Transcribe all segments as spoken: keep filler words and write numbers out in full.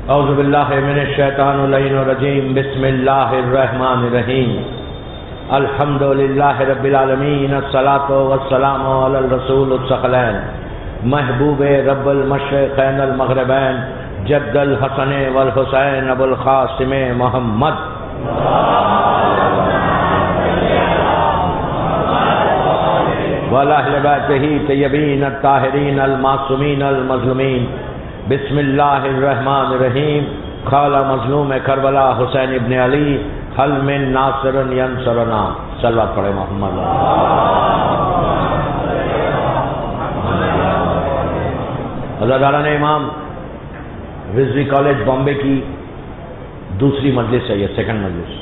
اعوذ باللہ من الشیطان اللعین الرجیم بسم اللہ الرحمن الرحیم الحمد للہ رب العالمین الصلاۃ والسلام علی الرسول الثقلین محبوب رب المشرقین المغربین جد الحسن والحسین ابو القاسم محمد وعلی اہل بیتہ طیبین الطاہرین المعصومین المظلومین بسم اللہ الرحمن الرحیم قال مظلوم کربلا حسین ابن علی حل من ناصر ینصرنا صلوات پڑھے محمد. حضرت امام رضوی کالج بامبے کی دوسری مجلس ہے، یہ سیکنڈ مجلس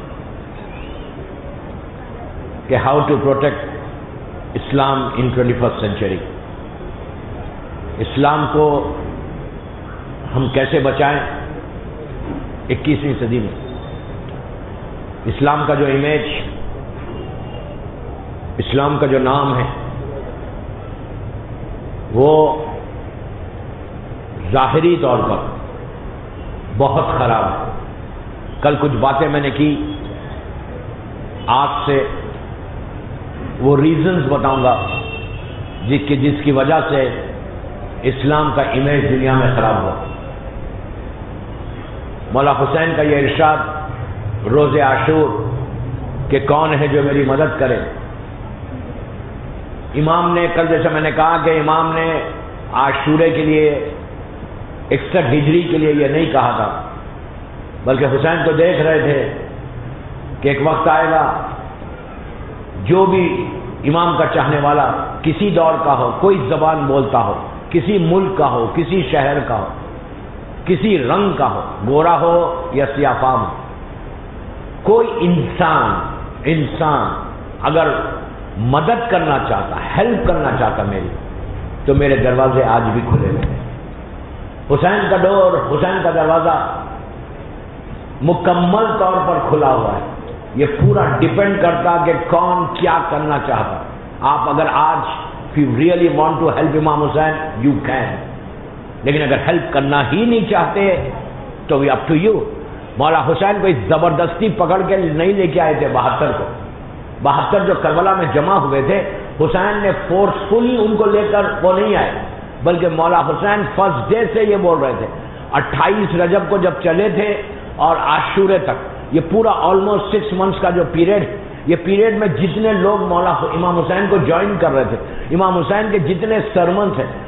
کہ how to protect Islam in twenty first century. اسلام کو ہم کیسے بچائیں اکیسویں صدی میں. اسلام کا جو امیج، اسلام کا جو نام ہے وہ ظاہری طور پر بہت خراب ہے. کل کچھ باتیں میں نے کی، آج سے وہ ریزنز بتاؤں گا جس کی جس کی وجہ سے اسلام کا امیج دنیا میں خراب ہوا. مولا حسین کا یہ ارشاد روز عاشور کہ کون ہے جو میری مدد کرے. امام نے کل جیسے میں نے کہا کہ امام نے عاشورے کے لیے اکسٹھ ہجری کے لیے یہ نہیں کہا تھا، بلکہ حسین کو دیکھ رہے تھے کہ ایک وقت آئے گا جو بھی امام کا چاہنے والا کسی دور کا ہو، کوئی زبان بولتا ہو، کسی ملک کا ہو، کسی شہر کا ہو، کسی رنگ کا ہو، گورا ہو یا سیاہ فام ہو، کوئی انسان انسان اگر مدد کرنا چاہتا، ہیلپ کرنا چاہتا میری، تو میرے دروازے آج بھی کھلے ہوئے ہیں. حسین کا ڈور، حسین کا دروازہ مکمل طور پر کھلا ہوا ہے. یہ پورا ڈیپینڈ کرتا کہ کون کیا کرنا چاہتا. آپ اگر آج if you really want to help امام حسین you can، لیکن اگر ہیلپ کرنا ہی نہیں چاہتے تو we up to you. مولا حسین کو اس زبردستی پکڑ کے نہیں لے کے آئے تھے بہتر کو. بہتر جو کربلا میں جمع ہوئے تھے، حسین نے فورسفلی ان کو لے کر وہ نہیں آئے، بلکہ مولا حسین فرسٹ ڈے سے یہ بول رہے تھے. اٹھائیس رجب کو جب چلے تھے اور عاشورے تک، یہ پورا آلموسٹ سکس منتھس کا جو پیریڈ، یہ پیریڈ میں جتنے لوگ مولا امام حسین کو جوائن کر رہے تھے، امام حسین کے جتنے سرمنس ہیں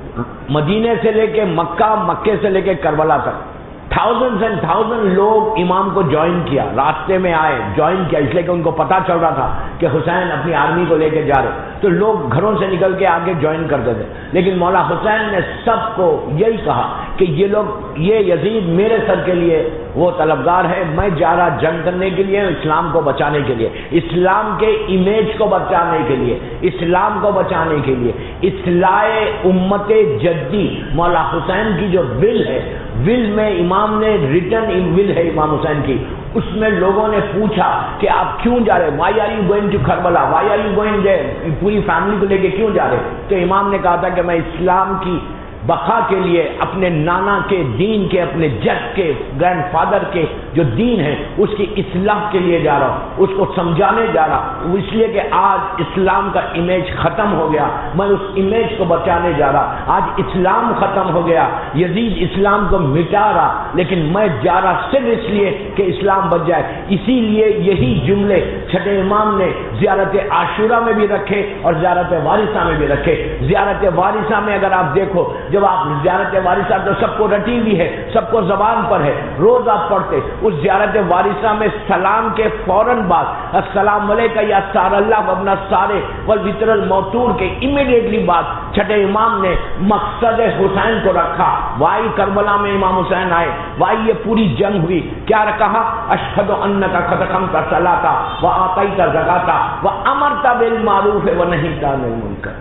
مدینے سے لے کے مکہ، مکے سے لے کے کربلا تک، تھاؤزنڈز اینڈ تھاؤزنڈ لوگ امام کو جوائن کیا، راستے میں آئے جوائن کیا، اس لیے کہ ان کو پتا چل رہا تھا کہ حسین اپنی آرمی کو لے کے جا رہے، تو لوگ گھروں سے نکل کے آگے جوائن کرتے تھے. لیکن مولا حسین نے سب کو یہی کہا کہ یہ لوگ، یہ یزید میرے سر کے لیے وہ طلبگار ہے، میں جا رہا جنگ کرنے کے لیے، اسلام کو بچانے کے لیے، اسلام کے امیج کو بچانے کے لیے، اسلام کو بچانے کے لیے. اصلاح امت جدی مولا حسین کی جو ول ہے، ول میں امام نے ریٹن ول ہے امام حسین کی، اس میں لوگوں نے پوچھا کہ آپ کیوں جا رہے، why are you going to Karbala, why are you going there, پوری فیملی کو لے کے کیوں جا رہے؟ تو امام نے کہا تھا کہ میں اسلام کی بقا کے لیے، اپنے نانا کے دین کے، اپنے جد کے، گرینڈ فادر کے جو دین ہے اس کی اصلاح کے لیے جا رہا ہوں، اس کو سمجھانے جا رہا ہوں، اس لیے کہ آج اسلام کا امیج ختم ہو گیا، میں اس امیج کو بچانے جا رہا. آج اسلام ختم ہو گیا، یزید اسلام کو مٹا رہا، لیکن میں جا رہا صرف اس لیے کہ اسلام بچ جائے. اسی لیے یہی جملے چھٹے امام نے زیارت عاشورہ میں بھی رکھے اور زیارت وارثہ میں بھی رکھے. زیارت وارثہ میں اگر آپ دیکھو، جب آپ زیارت وارثہ تو سب کو رٹی ہوئی ہے، سب کو زبان پر ہے، روز آپ پڑھتے، اس زیارت وارثہ میں سلام کے فوراً بعد السلام علیکہ یا سار اللہ وابن سارے والوتر الموتور کے امیڈیٹلی بعد چھٹے امام نے مقصد حسین کو رکھا. وائی کربلا میں امام حسین آئے، وائی یہ پوری جنگ ہوئی، کیا کہا؟ اشہد انک قد اقمت الصلاۃ وآتیت الزکاۃ وامرت بالمعروف ونہیت عن المنکر.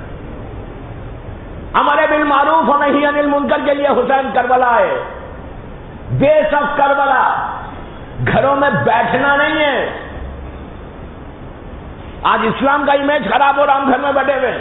امر بالمعروف و نہی عن المنکر کے لیے حسین کربلا آئے. بیس آف کربلا، گھروں میں بیٹھنا نہیں ہے. آج اسلام کا امیج خراب ہو رہا، ہم گھر میں بیٹھے ہوئے.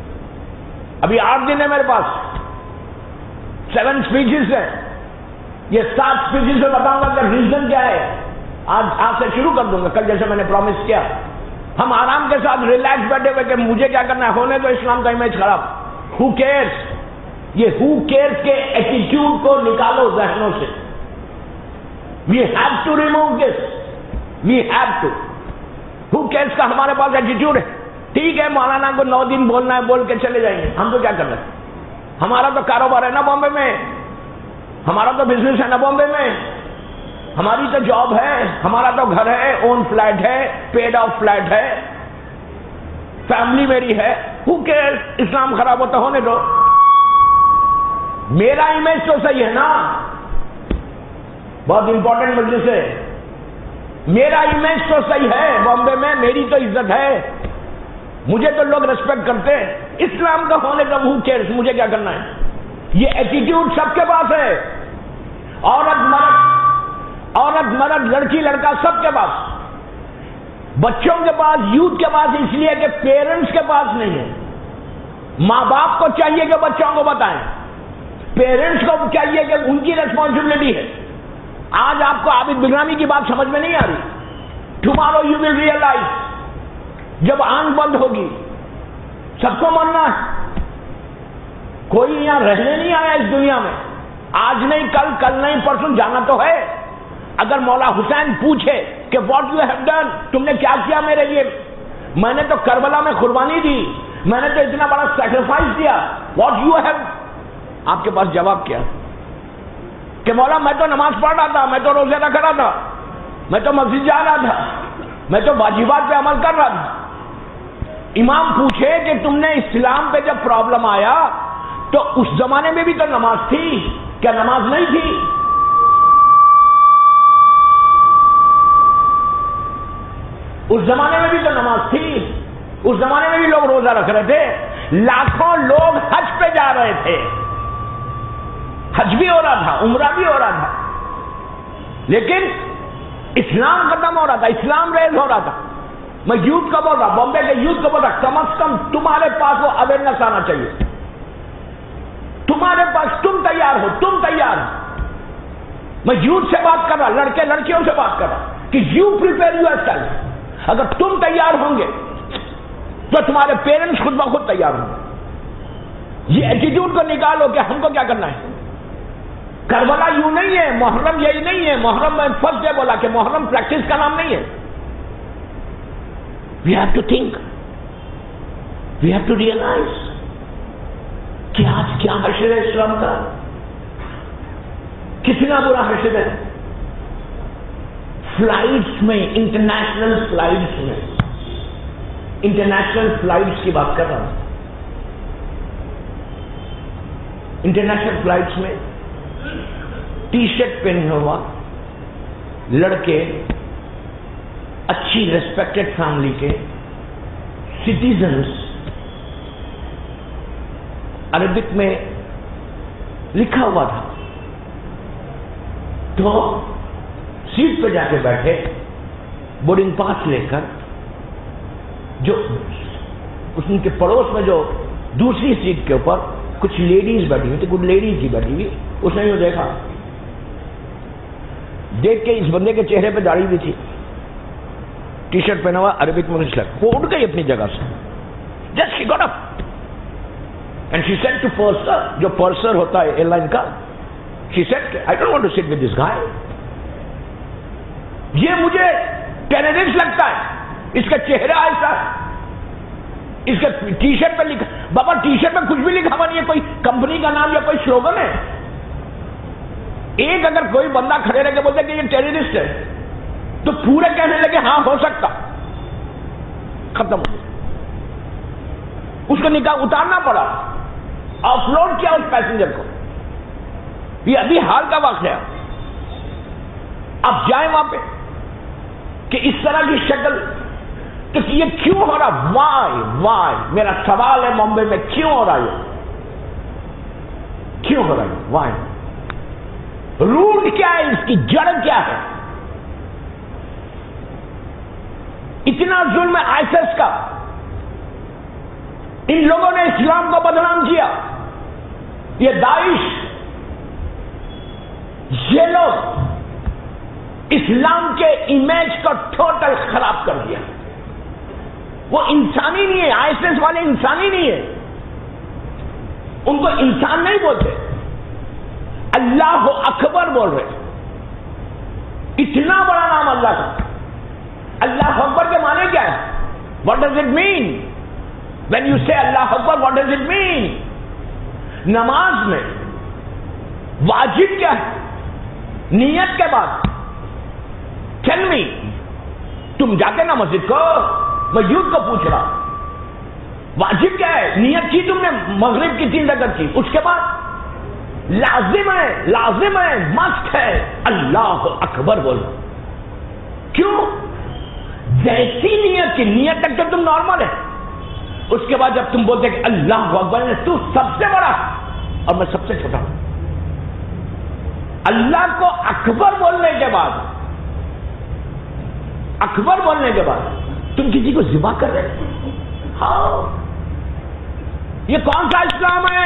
ابھی آٹھ دن ہے میرے پاس، سیون اسپیچز ہیں. یہ سات فیصد سے بتاؤں گا کہ ریزن کیا ہے. آج آج سے شروع کر دوں گا، کل جیسے میں نے پرومس کیا. ہم آرام کے ساتھ ریلیکس بیٹھے ہوئے کہ مجھے کیا کرنا ہے، ہونے تو اسلام کا امیج خراب. Who cares? یہ ہو کیئرس کے ایٹیٹیوڈ کو نکالو ذہنوں سے. We have to remove this. We have to. Who cares کا ہمارے پاس ایٹیٹیوڈ ہے. ٹھیک ہے، مولانا کو نو دن بولنا ہے، بول کے چلے جائیں گے. ہم تو کیا کر رہے ہیں؟ ہمارا تو کاروبار ہے نا بامبے میں، ہمارا تو بزنس ہے نا بامبے میں، ہماری تو جاب ہے، ہمارا تو گھر ہے، اون فلیٹ ہے، پیڈ آف فلیٹ ہے، فیملی میری ہے. ہو کیئر؟ اسلام خراب ہوتا ہونے دو. میرا امیج تو صحیح ہے نا. بہت امپورٹنٹ مجلس ہے. میرا امیج تو صحیح ہے بامبے میں، میری تو عزت ہے، مجھے تو لوگ ریسپیکٹ کرتے ہیں. اسلام کا ہونے کا ہو کیئرس؟ مجھے کیا کرنا ہے؟ یہ ایٹیٹیوڈ سب کے پاس ہے. عورت مرد، عورت مرد، لڑکی لڑکا، سب کے پاس. بچوں کے پاس، یوتھ کے پاس، اس لیے کہ پیرنٹس کے پاس نہیں ہے. ماں باپ کو چاہیے کہ بچوں کو بتائیں، پیرنٹس کو چاہیے کہ ان کی ریسپانسبلٹی ہے. آج آپ کو عابد بغرامی کی بات سمجھ میں نہیں آ رہی. Tomorrow you will realise. جب آنکھ بند ہوگی، سب کو مرنا ہے. کوئی یہاں رہنے نہیں آیا اس دنیا میں. آج نہیں کل، کل نہیں پرسوں جانا تو ہے. اگر مولا حسین پوچھے کہ واٹ یو ہیو ڈن، تم نے کیا کیا میرے لیے؟ میں نے تو کربلا میں قربانی دی، میں نے تو اتنا بڑا سیکریفائس دیا. What you have? آپ کے پاس جواب کیا کہ مولا میں تو نماز پڑھ رہا تھا، میں تو روزے رکھ رہا تھا، میں تو مسجد جا رہا تھا، میں تو واجبات پہ عمل کر رہا تھا. امام پوچھے کہ تم نے اسلام پہ جب پرابلم آیا تو اس زمانے میں بھی تو نماز تھی، کیا نماز نہیں تھی؟ اس زمانے میں بھی تو نماز تھی، اس زمانے میں بھی لوگ روزہ رکھ رہے تھے. لاکھوں لوگ حج پہ جا رہے تھے، حج بھی ہو رہا تھا، عمرہ بھی ہو رہا تھا، لیکن اسلام ختم ہو رہا تھا، اسلام ریز ہو رہا تھا. میں یوتھ کا بول رہا، بامبے کے یوتھ کا بول رہا، کم از کم تمہارے پاس وہ اویئرنیس آنا چاہیے. تمہارے پاس، تم تیار ہو، تم تیار ہو. میں یوتھ سے بات کر رہا، لڑکے لڑکیوں سے بات کر رہا کہ یو پریپیئر یور سیلف. اگر تم تیار ہوں گے تو تمہارے پیرنٹس خود بخود تیار ہوں گے. یہ ایٹیٹیوڈ کو نکالو کہ ہم کو کیا کرنا ہے. کربلا یوں نہیں ہے، محرم یہی نہیں ہے. محرم میں فرسٹ ڈے بولا کہ محرم پریکٹس کا نام نہیں ہے. We have to think. We have to realize کہ آج کیا حشر ہے اسلام کا، کتنا برا حشر ہے. فلائٹس میں، انٹرنیشنل فلائٹس میں، انٹرنیشنل فلائٹس کی بات کر رہا ہوں. انٹرنیشنل فلائٹس میں ٹی شرٹ پہنے ہوا لڑکے، اچھی ریسپیکٹڈ فیملی کے سٹیزنز، عربک میں لکھا ہوا تھا. تو سیٹ پہ جا کے بیٹھے، بورڈنگ پاس لے کر. جو اس کے پڑوس میں جو دوسری سیٹ کے اوپر کچھ لیڈیز بیٹھی ہوئی تھی، کچھ لیڈیز ہی بیٹھی ہوئی. اس نے یوں دیکھا، دیکھ کے اس بندے کے چہرے پہ داڑھی بھی تھی، ٹی شرٹ پہنا ہوا، عربک میں لکھا. وہ اٹھ گئی اپنی جگہ سے. Just she got up and she said to purser, جو پرسر ہوتا ہے ایئر لائن کا، she said I don't want to sit with this guy. یہ مجھے ٹیررسٹ لگتا ہے، اس کا چہرہ ایسا ہے، اس کے ٹی شرٹ پہ لکھا. بابا ٹی شرٹ میں کچھ بھی لکھا ہوا نہیں ہے، کوئی کمپنی کا نام یا کوئی سلوگن ہے. ایک اگر کوئی بندہ کھڑے رہ کے بولتے کہ یہ ٹیررسٹ ہے تو پورے کہنے لگے ہاں ہو سکتا. ختم ہو گیا. اس کو نکاح اتارنا پڑا، آف لوڈ کیا اس پیسنجر کو. یہ ابھی حال کا واقعہ. اب جائیں وہاں پہ کہ اس طرح کی شکل، تو یہ کیوں ہو رہا؟ وائی وائی میرا سوال ہے بامبے میں، کیوں ہو رہا ہے؟ کیوں ہو رہا ہے؟ وائی؟ روٹ کیا ہے؟ اس کی جڑ کیا ہے؟ اتنا ظلم ہے آئیسس کا. ان لوگوں نے اسلام کو بدنام کیا. یہ داعش یہ لوگ اسلام کے امیج کو ٹوٹل خراب کر دیا. وہ انسانی نہیں ہے، آئی ایس ایس والے انسانی نہیں ہے، ان کو انسان نہیں بولتے، اللہ اکبر بول رہے. اتنا بڑا نام اللہ کا. اللہ اکبر کے معنی کیا ہے؟ What does it mean when you say اللہ اکبر؟ What does it mean? نماز میں واجب کیا ہے؟ نیت کے بعد ٹیل می، تم جاتے نا مسجد کو؟ میں یوتھ کو پوچھ رہا، واجب کیا ہے؟ نیت کی تم نے مغرب کی تین رکعت کی، اس کے بعد لازم ہے، لازم ہے، مسٹ ہے اللہ اکبر بولو. کیوں؟ جیسی نیت کی، نیت تک تو تم نارمل ہے، اس کے بعد جب تم بولتے کہ اللہ اکبر، تو سب سے بڑا اور میں سب سے چھوٹا ہوں. اللہ کو اکبر بولنے کے بعد، اکبر بولنے کے بعد تم کسی کو ذبح کر رہے؟ ہاں، یہ کون سا اسلام ہے؟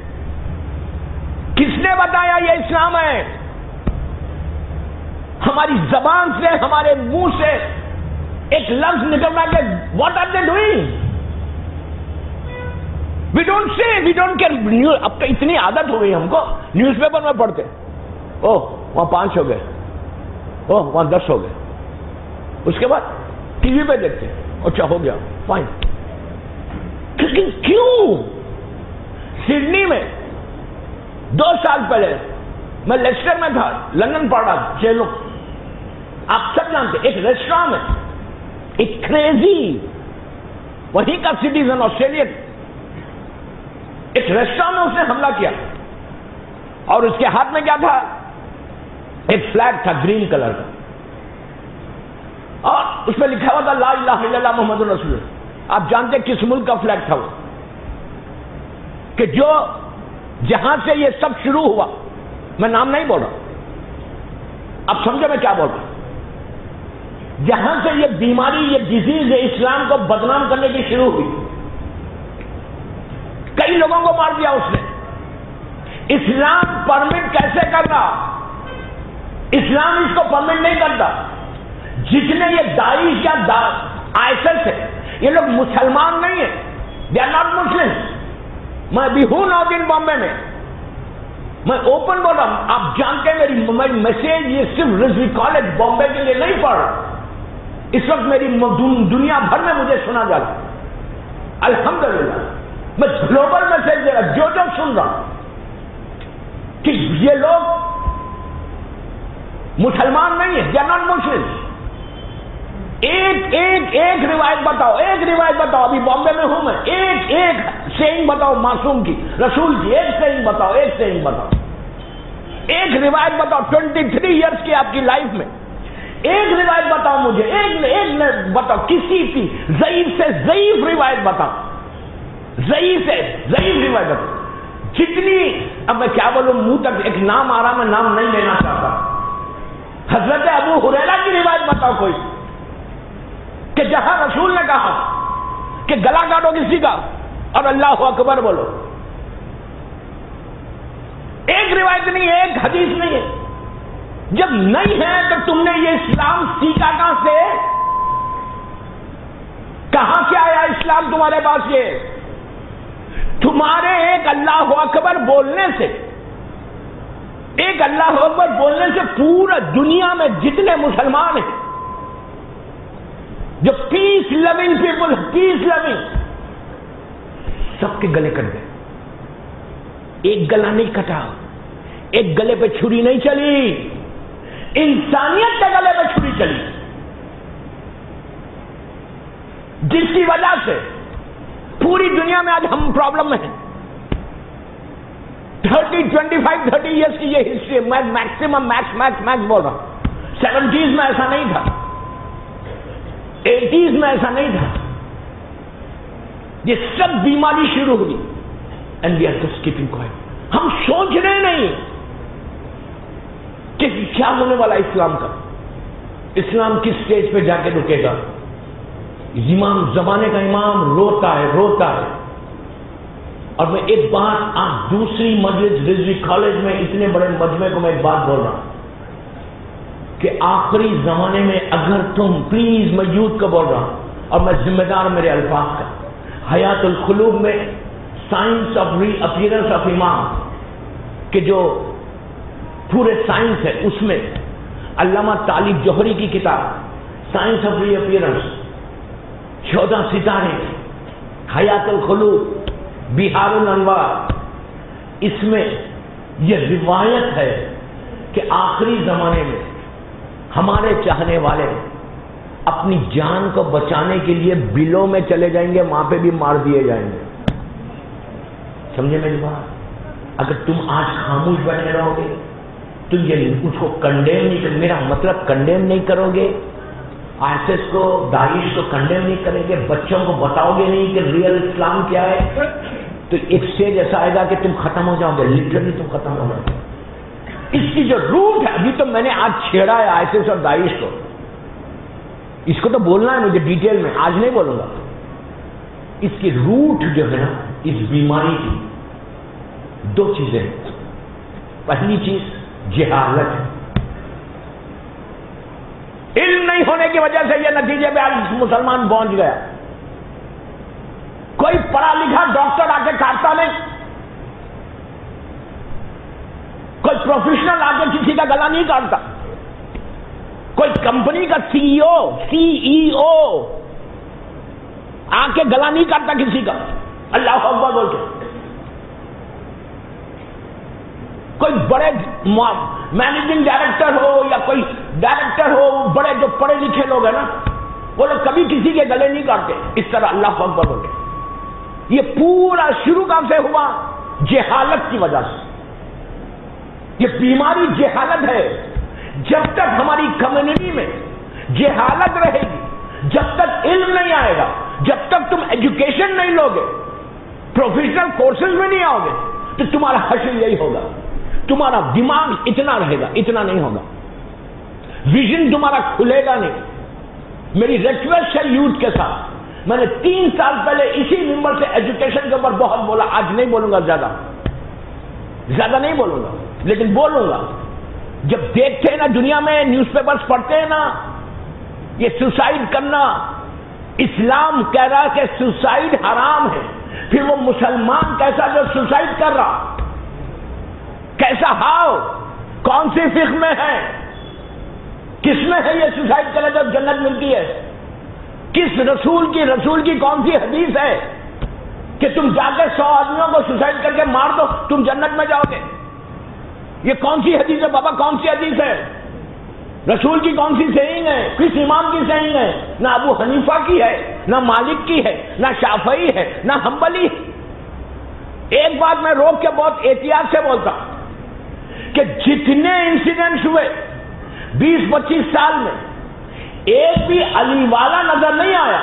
کس نے بتایا یہ اسلام ہے؟ ہماری زبان سے، ہمارے منہ سے ایک لفظ نکلنا کہ what are they doing? We don't see, we don't care. اب تو اتنی عادت ہو گئی ہم کو، نیوز پیپر میں پڑھتے او وہاں پانچ ہو گئے، او وہاں دس ہو گئے، اس کے بعد ٹی وی پہ دیکھتے اچھا ہو گیا فائن. لیکن کیوں؟ سڈنی میں دو سال پہلے میں لیسٹر میں تھا، لندن پڑھ رہا تھا، چھ لوگ آپ سب جانتے، ایک ریسٹورانٹ میں ایک کریزی وہیں کا سٹیزن آسٹریلین ایک ریسٹورانٹ میں اس نے حملہ کیا، اور اس کے ہاتھ میں کیا تھا؟ ایک فلیگ تھا گرین کلر کا، اور اس میں لکھا ہوا تھا لا الہ الا اللہ محمد رسول اللہ. آپ جانتے کس ملک کا فلیگ تھا وہ؟ کہ جو جہاں سے یہ سب شروع ہوا، میں نام نہیں بول رہا، اب سمجھو میں کیا بول رہا ہوں. جہاں سے یہ بیماری، یہ ڈیزیز اسلام کو بدنام کرنے کی شروع ہوئی، کئی لوگوں کو مار دیا اس نے. اسلام پرمٹ کیسے کرنا؟ اسلام اس کو پرمٹ نہیں کرتا. جتنے یہ داعش یا آئی ایس ایس ہے، یہ لوگ مسلمان نہیں ہیں، دے آر ناٹ مسلم. میں بھی ہوں نو دن بامبے میں، میں اوپن بول رہا ہوں. آپ جانتے ہیں میری میسج یہ صرف رضوی کالج بامبے کے لیے نہیں پڑھ رہا، اس وقت میری دنیا بھر میں مجھے سنا جا رہا. الحمدللہ میں گلوبل میسج دے رہا، جو جو سن رہا کہ یہ لوگ مسلمان نہیں ہیں، دے آر ناٹ مسلم. ایک ایک ایک روایت بتاؤ، ایک روایت بتاؤ. ابھی بامبے میں ہوں میں، ایک ایک سینگ بتاؤ معصوم کی، رسول کی، ایک سینگ بتاؤ، ایک سینگ بتاؤ، ایک روایت بتاؤ. ٹوینٹی تھری ایئرس کی آپ کی لائف میں ایک روایت بتاؤ مجھے، ایک ایک بتاؤ، کسی کی ضعیف سے ضعیف روایت بتاؤ، ضعیف سے ضعیف روایت بتاؤ. جتنی، اب میں کیا بولوں، منہ تک ایک نام آ رہا، میں نام نہیں لینا چاہتا. حضرت ابو ہریرہ کی روایت بتاؤ کوئی، کہ جہاں رسول نے کہا کہ گلا کاٹو کسی کا اور اللہ اکبر بولو. ایک روایت نہیں ہے، ایک حدیث نہیں ہے. جب نہیں ہے تو تم نے یہ اسلام سیکھا کہاں سے؟ کہاں سے آیا اسلام تمہارے پاس؟ یہ تمہارے ایک اللہ اکبر بولنے سے، ایک اللہ اکبر بولنے سے پورا دنیا میں جتنے مسلمان ہیں جو پیس لونگ پیپل، پیس لونگ، سب کے گلے کٹ گئے. ایک گلا نہیں کٹا، ایک گلے پہ چھری نہیں چلی، انسانیت کے گلے پہ چھری چلی، جس کی وجہ سے پوری دنیا میں آج ہم پرابلم میں ہیں. Thirty twenty five thirty years کی یہ ہسٹری، میں میکسیمم میکس میکس میکس بول رہا ہوں. سیونٹیز میں ایسا نہیں تھا، ایٹیز میں ایسا نہیں تھا. یہ سب بیماری شروع ہوئی and we are just keeping quiet. ہم سوچ رہے نہیں کہ کیا ہونے والا اسلام کا. اسلام کس سٹیج پہ جا کے رکے گا؟ امام زمانے کا امام روتا ہے روتا ہے اور میں ایک بات آج دوسری مجلس رضوی کالج میں اتنے بڑے مجمع کو میں ایک بات بول رہا ہوں کہ آخری زمانے میں اگر تم پلیز میں یوتھ کا بول رہا ہوں اور میں ذمہ دار میرے الفاظ کا، حیات القلوب میں signs of reappearance of Imam کہ جو پورے سائنس ہے، اس میں علامہ طالب جوہری کی کتاب سائنس آف ری اپیئرنس، چودہ ستارے، حیات القلوب، بہار الانوار، اس میں یہ روایت ہے کہ آخری زمانے میں ہمارے چاہنے والے اپنی جان کو بچانے کے لیے بلوں میں چلے جائیں گے، وہاں پہ بھی مار دیے جائیں گے. سمجھے میری بات؟ اگر تم آج خاموش بیٹھے رہو گے تم یہ اس کو کنڈیم نہیں کرو، میرا مطلب کنڈیم نہیں کرو گے، آئی ایس کو داعش کو کنڈیم نہیں کریں گے، بچوں کو بتاؤ گے نہیں کہ ریئل اسلام کیا ہے، تو ایک اسٹیج ایسا آئے گا کہ تم ختم ہو جاؤ گے، لٹرلی تم ختم ہو جاؤ گے. اس کی جو روٹ ہے، ابھی تو میں نے آج چھیڑا ہے آئی ایس اور داعش کو، اس کو تو بولنا ہے مجھے ڈیٹیل میں، آج نہیں بولوں گا. اس کی روٹ جو ہے نا اس بیماری کی دو چیزیں، پہلی چیز جہالت ہے. علم نہیں ہونے کی وجہ سے یہ نتیجے پہ آج مسلمان پہنچ گیا. کوئی پڑھا لکھا ڈاکٹر آ کے کاٹتا نہیں، کوئی پروفیشنل آ کے کسی کا گلا نہیں کاٹتا، کوئی کمپنی کا سی ای او سی ای او آ کے گلا نہیں کاٹتا کسی کا، اللہ اکبر بول کے. کوئی بڑے مینیجنگ ڈائریکٹر ہو یا کوئی ڈائریکٹر ہو، بڑے جو پڑھے لکھے لوگ ہیں نا، وہ لوگ کبھی کسی کے گلے نہیں کاٹتے اس طرح، اللہ اکبر بول کے. یہ پورا شروع کہاں سے ہوا؟ جہالت کی وجہ سے. یہ بیماری جہالت ہے. جب تک ہماری کمیونٹی میں جہالت رہے گی، جب تک علم نہیں آئے گا، جب تک تم ایجوکیشن نہیں لوگے، پروفیشنل کورسز میں نہیں آؤ گے، تو تمہارا حشر یہی ہوگا. تمہارا دماغ اتنا رہے گا، اتنا نہیں ہوگا، ویژن تمہارا کھلے گا نہیں. میری ریکویسٹ ہے یوتھ کے ساتھ، میں نے تین سال پہلے اسی ممبر سے ایجوکیشن کے اوپر بہت بولا، آج نہیں بولوں گا، زیادہ زیادہ نہیں بولوں گا، لیکن بولوں گا. جب دیکھتے ہیں نا دنیا میں نیوز پیپرز پڑھتے ہیں نا یہ سوسائڈ کرنا، اسلام کہہ رہا کہ سوسائڈ حرام ہے، پھر وہ مسلمان کیسا جو سوسائڈ کر رہا، کیسا ہاؤ، کون سی فقہ میں ہے، کس میں ہے یہ سوسائڈ کرے تو جنت ملتی ہے، کس رسول کی رسول کی کون سی حدیث ہے کہ تم جا کے سو آدمیوں کو سوسائڈ کر کے مار دو تم جنت میں جاؤ گے؟ یہ کون سی حدیث ہے بابا؟ کون سی حدیث ہے؟ رسول کی کون سی سیئنگ ہے؟ کس امام کی سیئنگ ہے؟ نہ ابو حنیفہ کی ہے، نہ مالک کی ہے، نہ شافعی ہے، نہ حنبلی. ایک بات میں روک کے بہت احتیاط سے بولتا کہ جتنے انسیڈنٹس ہوئے بیس پچیس سال میں ایک بھی علی والا نظر نہیں آیا،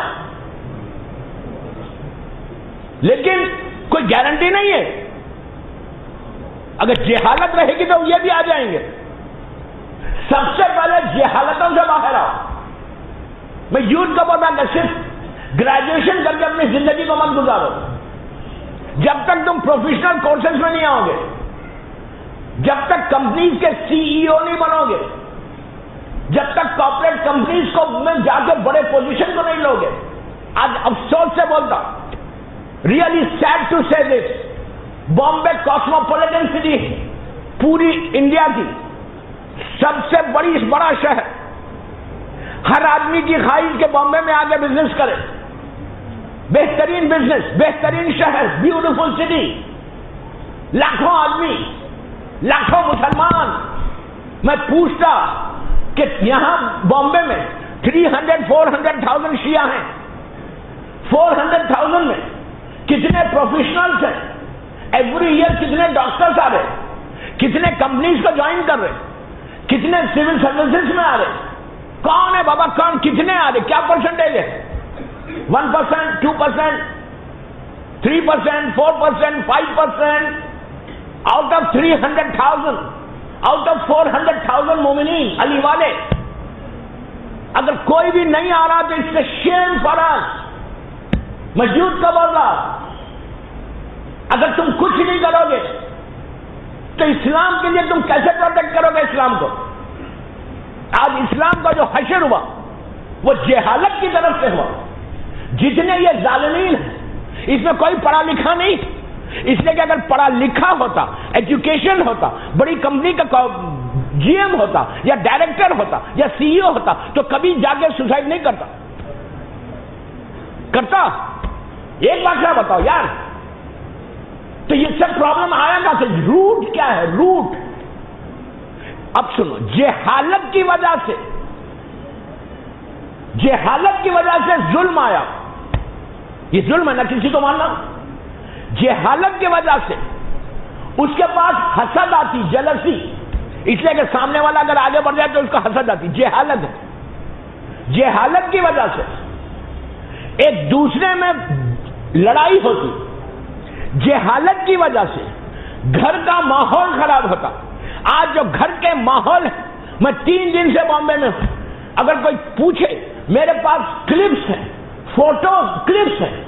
لیکن کوئی گارنٹی نہیں ہے. اگر جہالت رہے گی تو یہ بھی آ جائیں گے. سب سے پہلے جہالتوں سے باہر آؤ. میں یوتھ کا بتا کہ صرف گریجویشن کر کے اپنی زندگی کو مت گزارو. جب تک تم پروفیشنل کورسز میں نہیں آؤ گے، جب تک کمپنیز کے سی ای او نہیں بنو گے، جب تک کارپوریٹ کمپنیز کو میں جا کے بڑے پوزیشن کو نہیں لو گے. آج افسوس سے بولتا، really sad to say this, Bombay cosmopolitan city پوری انڈیا کی سب سے بڑی بڑا شہر، ہر آدمی کی خواہش کے بامبے میں آ کے بزنس کرے، بہترین بزنس، بہترین شہر، بیوٹیفل سٹی، لاکھوں آدمی، لاکھوں مسلمان. میں پوچھتا کہ یہاں بامبے میں three hundred four hundred thousand شیعہ ہیں، فور ہنڈریڈ تھاؤزینڈ میں کتنے پروفیشنلز ہیں؟ ایوری ایئر کتنے ڈاکٹرز آ رہے، کتنے کمپنیز کو جوائن کر رہے، کتنے سول سروسز میں آ رہے؟ کون ہے بابا؟ کون؟ کتنے آ رہے؟ کیا پرسنٹیج ہے؟ One percent, two percent, three percent, four percent, five percent out of three hundred thousand, out of four hundred thousand مومنین علی والے. اگر کوئی بھی نہیں آ رہا تو اس سے شیم فار اس. مسجد کا بول رہا، اگر کچھ نہیں کرو گے تو اسلام کے لیے تم کیسے پروٹیکٹ کرو گے اسلام کو؟ آج اسلام کا جو حشر ہوا وہ جہالت کی طرف سے ہوا. جتنے یہ ظالمین ہیں اس میں کوئی پڑھا لکھا نہیں، اس لیے کہ اگر پڑھا لکھا ہوتا، ایجوکیشن ہوتا، بڑی کمپنی کا جی ایم ہوتا یا ڈائریکٹر ہوتا یا سی ای او ہوتا تو کبھی جا کے سوسائڈ نہیں کرتا کرتا ایک بات کیا بتاؤ یار. تو یہ سب پرابلم آیا کہاں سے؟ روٹ کیا ہے؟ روٹ اب سنو، جہالت کی وجہ سے جہالت کی وجہ سے ظلم آیا. یہ ظلم ہے نا، کسی کو ماننا. جہالت کی وجہ سے اس کے پاس حسد آتی، جلسی، اس لیے کہ سامنے والا اگر آگے بڑھ جائے تو اس کو حسد آتی. جہالت ہے. جہالت کی وجہ سے ایک دوسرے میں لڑائی ہوتی. جہالت کی وجہ سے گھر کا ماحول خراب ہوتا. آج جو گھر کے ماحول ہے، میں تین دن سے بامبے میں ہوں، اگر کوئی پوچھے میرے پاس کلپس ہیں، فوٹو کلپس ہیں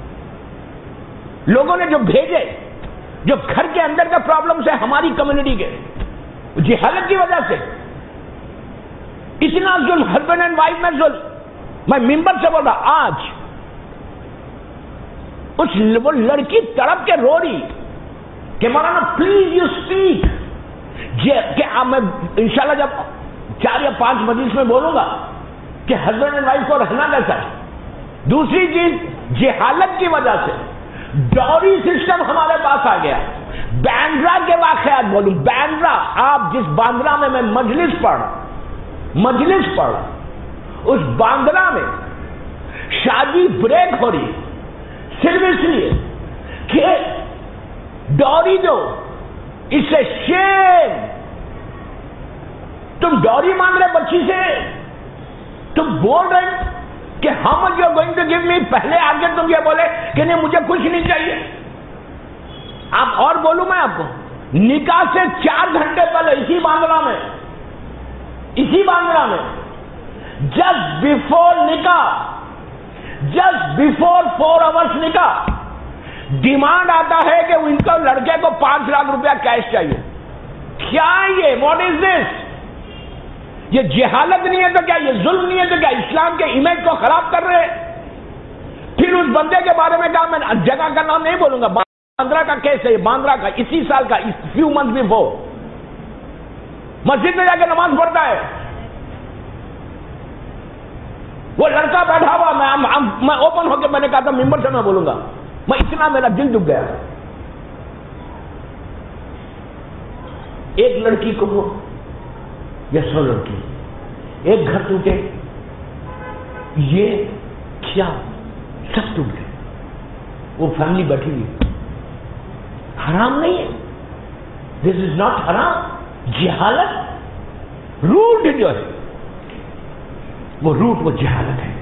لوگوں نے جو بھیجے، جو گھر کے اندر کا پرابلم ہے ہماری کمیونٹی کے، جہالت کی وجہ سے اتنا ظلم، ہسبینڈ اینڈ وائف میں ظلم. میں ممبر سے بول رہا، آج اس وہ لڑکی تڑپ کے رو رہی کہ مولانا پلیز یو اسپیک. کہ میں انشاءاللہ جب چار یا پانچ مجلس میں بولوں گا کہ ہسبینڈ اینڈ وائف کو رہنا کیسا ہے. دوسری چیز، جہالت کی وجہ سے ڈوری سسٹم ہمارے پاس آ گیا. باندرا کے واقعات بولوں، باندرا، آپ جس باندرا میں میں مجلس پڑھ مجلس پڑھ اس باندرا میں شادی بریک ہو رہی صرف اس لیے کہ ڈوری دو. اس سے شیم، تم ڈوری مانگ رہے بچی سے، تم بول رہے کہ how much you are going to give me, پہلے آگے تم یہ بولے کہ نہیں مجھے کچھ نہیں چاہیے. آپ اور بولوں میں آپ کو، نکاح سے چار گھنٹے پہلے اسی باندرا میں اسی باندرا میں جسٹ بفور نکاح جسٹ بفور فور آورس نکاح ڈیمانڈ آتا ہے کہ ان کو لڑکے کو پانچ لاکھ روپیہ کیش چاہیے. کیا یہ؟ What is this? یہ جہالت نہیں ہے تو کیا؟ یہ ظلم نہیں ہے تو کیا؟ اسلام کے امیج کو خراب کر رہے. پھر اس بندے کے بارے میں کہا، میں جگہ کا نام نہیں بولوں گا، باندرا کا کیس ہے، باندرا کا اسی سال کا، فیو منتھ بفور مسجد میں جا کے نماز پڑھتا ہے. وہ لڑکا بیٹھا ہوا، میں میں اوپن ہو کے میں نے کہا تھا ممبر سے میں بولوں گا، میں اتنا میرا دل دکھ گیا. ایک لڑکی کو وہ یا سو لڑکی، ایک گھر ٹوٹے، یہ کیا سب ٹوٹ گئے. وہ فیملی بیٹھی ہوئی. حرام نہیں ہے، دس از ناٹ حرام. جہالت روٹ جو ہے وہ روٹ وہ جہالت ہے.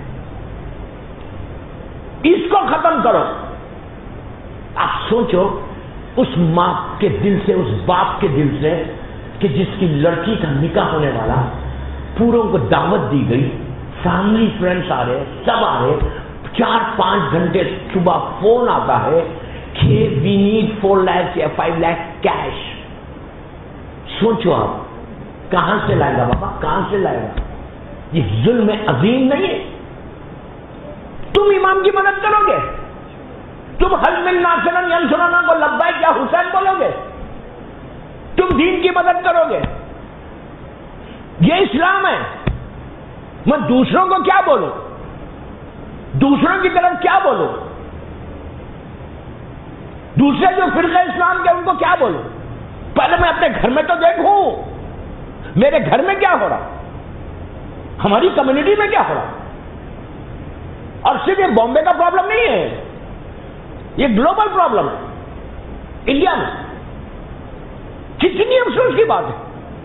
اس کو ختم کرو. آپ سوچو اس ماں کے دل سے، اس باپ کے دل سے کہ جس کی لڑکی کا نکاح ہونے والا، پوروں کو دعوت دی گئی، فیملی فرینڈس آ رہے، سب آ رہے، چار پانچ گھنٹے صبح فون آتا ہے کہ وی نیڈ فور لیکس یا فائیو لیکس کیش. سوچو آپ کہاں سے لائے گا بابا، کہاں سے لائے گا؟ یہ ظلم عظیم نہیں ہے؟ تم امام کی مدد کرو گے؟ تم حل من ناصرن ینصرنا کو لبیک یا حسین بولو گے؟ تم دین کی مدد کرو گے؟ یہ اسلام ہے. میں دوسروں کو کیا بولوں؟ دوسروں کی طرف کیا بولوں؟ دوسرے جو فرقہ اسلام کے ان کو کیا بولوں؟ پہلے میں اپنے گھر میں تو دیکھوں میرے گھر میں کیا ہو رہا، ہماری کمیونٹی میں کیا ہو رہا. اور صرف یہ بامبے کا پرابلم نہیں ہے، یہ گلوبل پرابلم ہے. انڈیا میں کتنی افسوس کی بات ہے،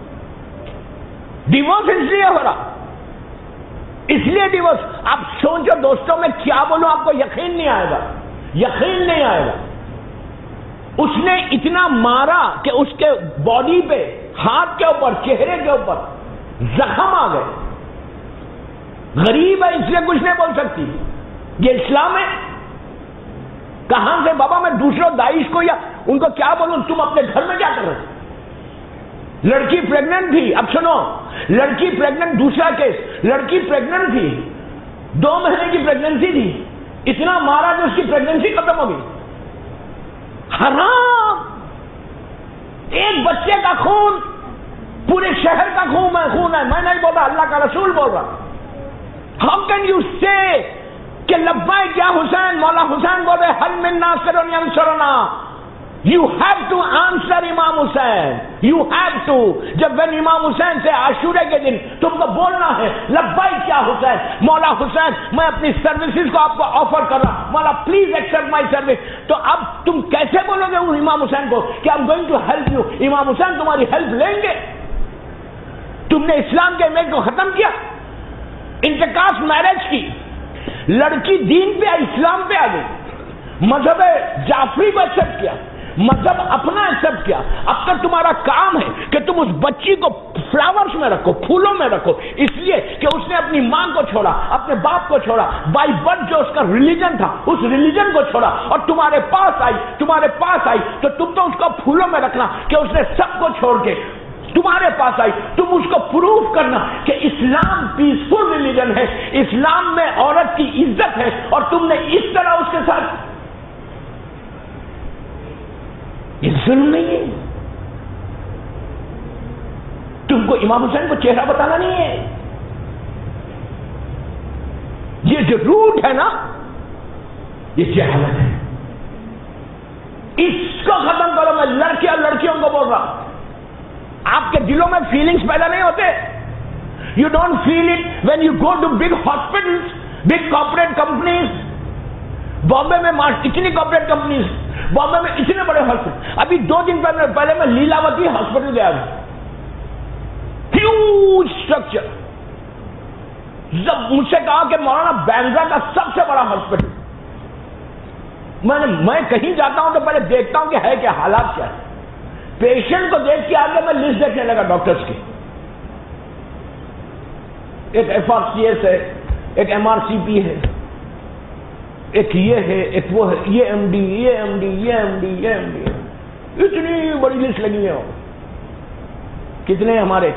ڈیورس اس لیے ہو رہا، اس لیے ڈیورس. آپ سوچو دوستوں میں کیا بولوں، آپ کو یقین نہیں آئے گا، یقین نہیں آئے گا. اس نے اتنا مارا کہ اس کے باڈی پہ، ہاتھ کے اوپر، چہرے کے اوپر زخم آ گئے. غریب ہے اس لیے کچھ نہیں بول سکتی. یہ اسلام ہے؟ کہاں سے بابا میں دوسروں داعش کو یا ان کو کیا بولوں؟ تم اپنے گھر میں کیا کر رہے؟ لڑکی پریگننٹ تھی. اب سنو، لڑکی پریگننٹ، دوسرا کیس، لڑکی پریگننٹ تھی، دو مہینے کی پریگننسی تھی، اتنا مارا کہ اس کی پریگننسی ختم ہو گئی. حرام. ایک بچے کا خون پورے شہر کا خون ہے خون ہے میں نہیں بول رہا، اللہ کا رسول بول رہا. ہاؤ کین یو سے کہ لبیک یا حسین؟ مولا حسین بول رہے حل من ناصر ینصرنا. You have to answer Imam Hussain, you have to. جب when امام حسین سے عاشورے کے دن تم کو بولنا ہے لبیک یا حسین، مولا حسین میں اپنی سروسز کو آپ کو آفر کر رہا، مولا پلیز ایکسپٹ مائی سروس. تو اب تم کیسے بولو گے ان امام حسین کو کہ I am going to help you? Imam Hussain تمہاری ہیلپ لیں گے؟ تم نے اسلام کے امیج کو ختم کیا، انٹرکاسٹ میرج کی، لڑکی دین پہ اسلام پہ آ گئی، مذہب جعفری کو ایکسپٹ کیا، مذہب اپنا ایکسپٹ کیا. اب تک تمہارا کام ہے کہ تم اس بچی کو فلاورز میں رکھو، پھولوں میں رکھو، اس لیے کہ اس نے اپنی ماں کو چھوڑا، اپنے باپ کو چھوڑا، بائی برتھ جو اس کا ریلیجن تھا اس ریلیجن کو چھوڑا اور تمہارے پاس آئی تمہارے پاس آئی تو تم تو اس کو پھولوں میں رکھنا کہ اس نے سب کو چھوڑ کے تمہارے پاس آئی. تم اس کو پروف کرنا کہ اسلام پیسفل ریلیجن ہے، اسلام میں عورت کی عزت ہے، اور تم نے اس طرح اس کے ساتھ. یہ ظلم نہیں ہے؟ تم کو امام حسین کو چہرہ بتانا نہیں ہے؟ یہ جو روٹ ہے نا، یہ جہالت ہے. اس کو ختم کرو. میں لڑکے اور لڑکیوں کو بول رہا ہوں، آپ کے دلوں میں فیلنگز پیدا نہیں ہوتے؟ You don't feel it when you go to big hospitals, big corporate companies. Bombay میں اتنی کارپوریٹ کمپنیز، بامبے میں اتنے بڑے ہاسپٹل. ابھی دو دن پہلے پہلے میں لیلاوتی ہاسپٹل گیا تھا، ہیوج اسٹرکچر. جب مجھ سے کہا کہ مولانا بینڈرا کا سب سے بڑا ہاسپٹل. میں نے میں کہیں جاتا ہوں تو پہلے دیکھتا ہوں کہ ہے کیا، حالات کیا ہے. پیشنٹ کو دیکھ کے آگے میں لسٹ دیکھنے لگا ڈاکٹرز کی. ایک ایف آر سی ایس ہے، ایک ایم آر سی پی ہے، ایک یہ ہے، ایک وہ ہے، یہ ایم ڈی یہ ایم ڈی یہ ایم ڈی یہ ایم ڈی. اتنی بڑی لسٹ لگی ہے. کتنے ہمارے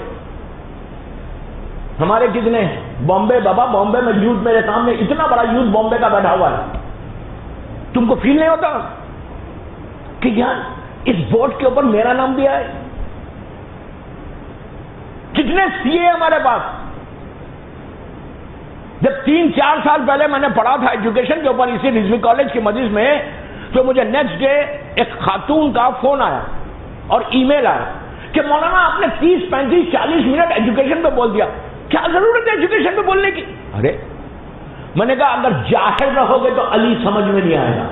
ہمارے کتنے بامبے؟ بابا بامبے میں یوتھ میرے سامنے اتنا بڑا یوتھ بامبے کا بیٹھا ہوا ہے. تم کو فیل نہیں ہوتا کہ یار اس بورڈ کے اوپر میرا نام بھی ہے؟ کتنے سی اے ہمارے پاس. جب تین چار سال پہلے میں نے پڑھا تھا ایجوکیشن کے اوپر اسی رضوی کالج کی مجلس میں، تو مجھے نیکسٹ ڈے ایک خاتون کا فون آیا اور ای میل آیا کہ مولانا آپ نے تیس پینتیس چالیس منٹ ایجوکیشن پہ بول دیا، کیا ضرورت ہے ایجوکیشن پہ بولنے کی؟ ارے میں نے کہا اگر جاہل رہو گے تو علی سمجھ میں نہیں آئے گا.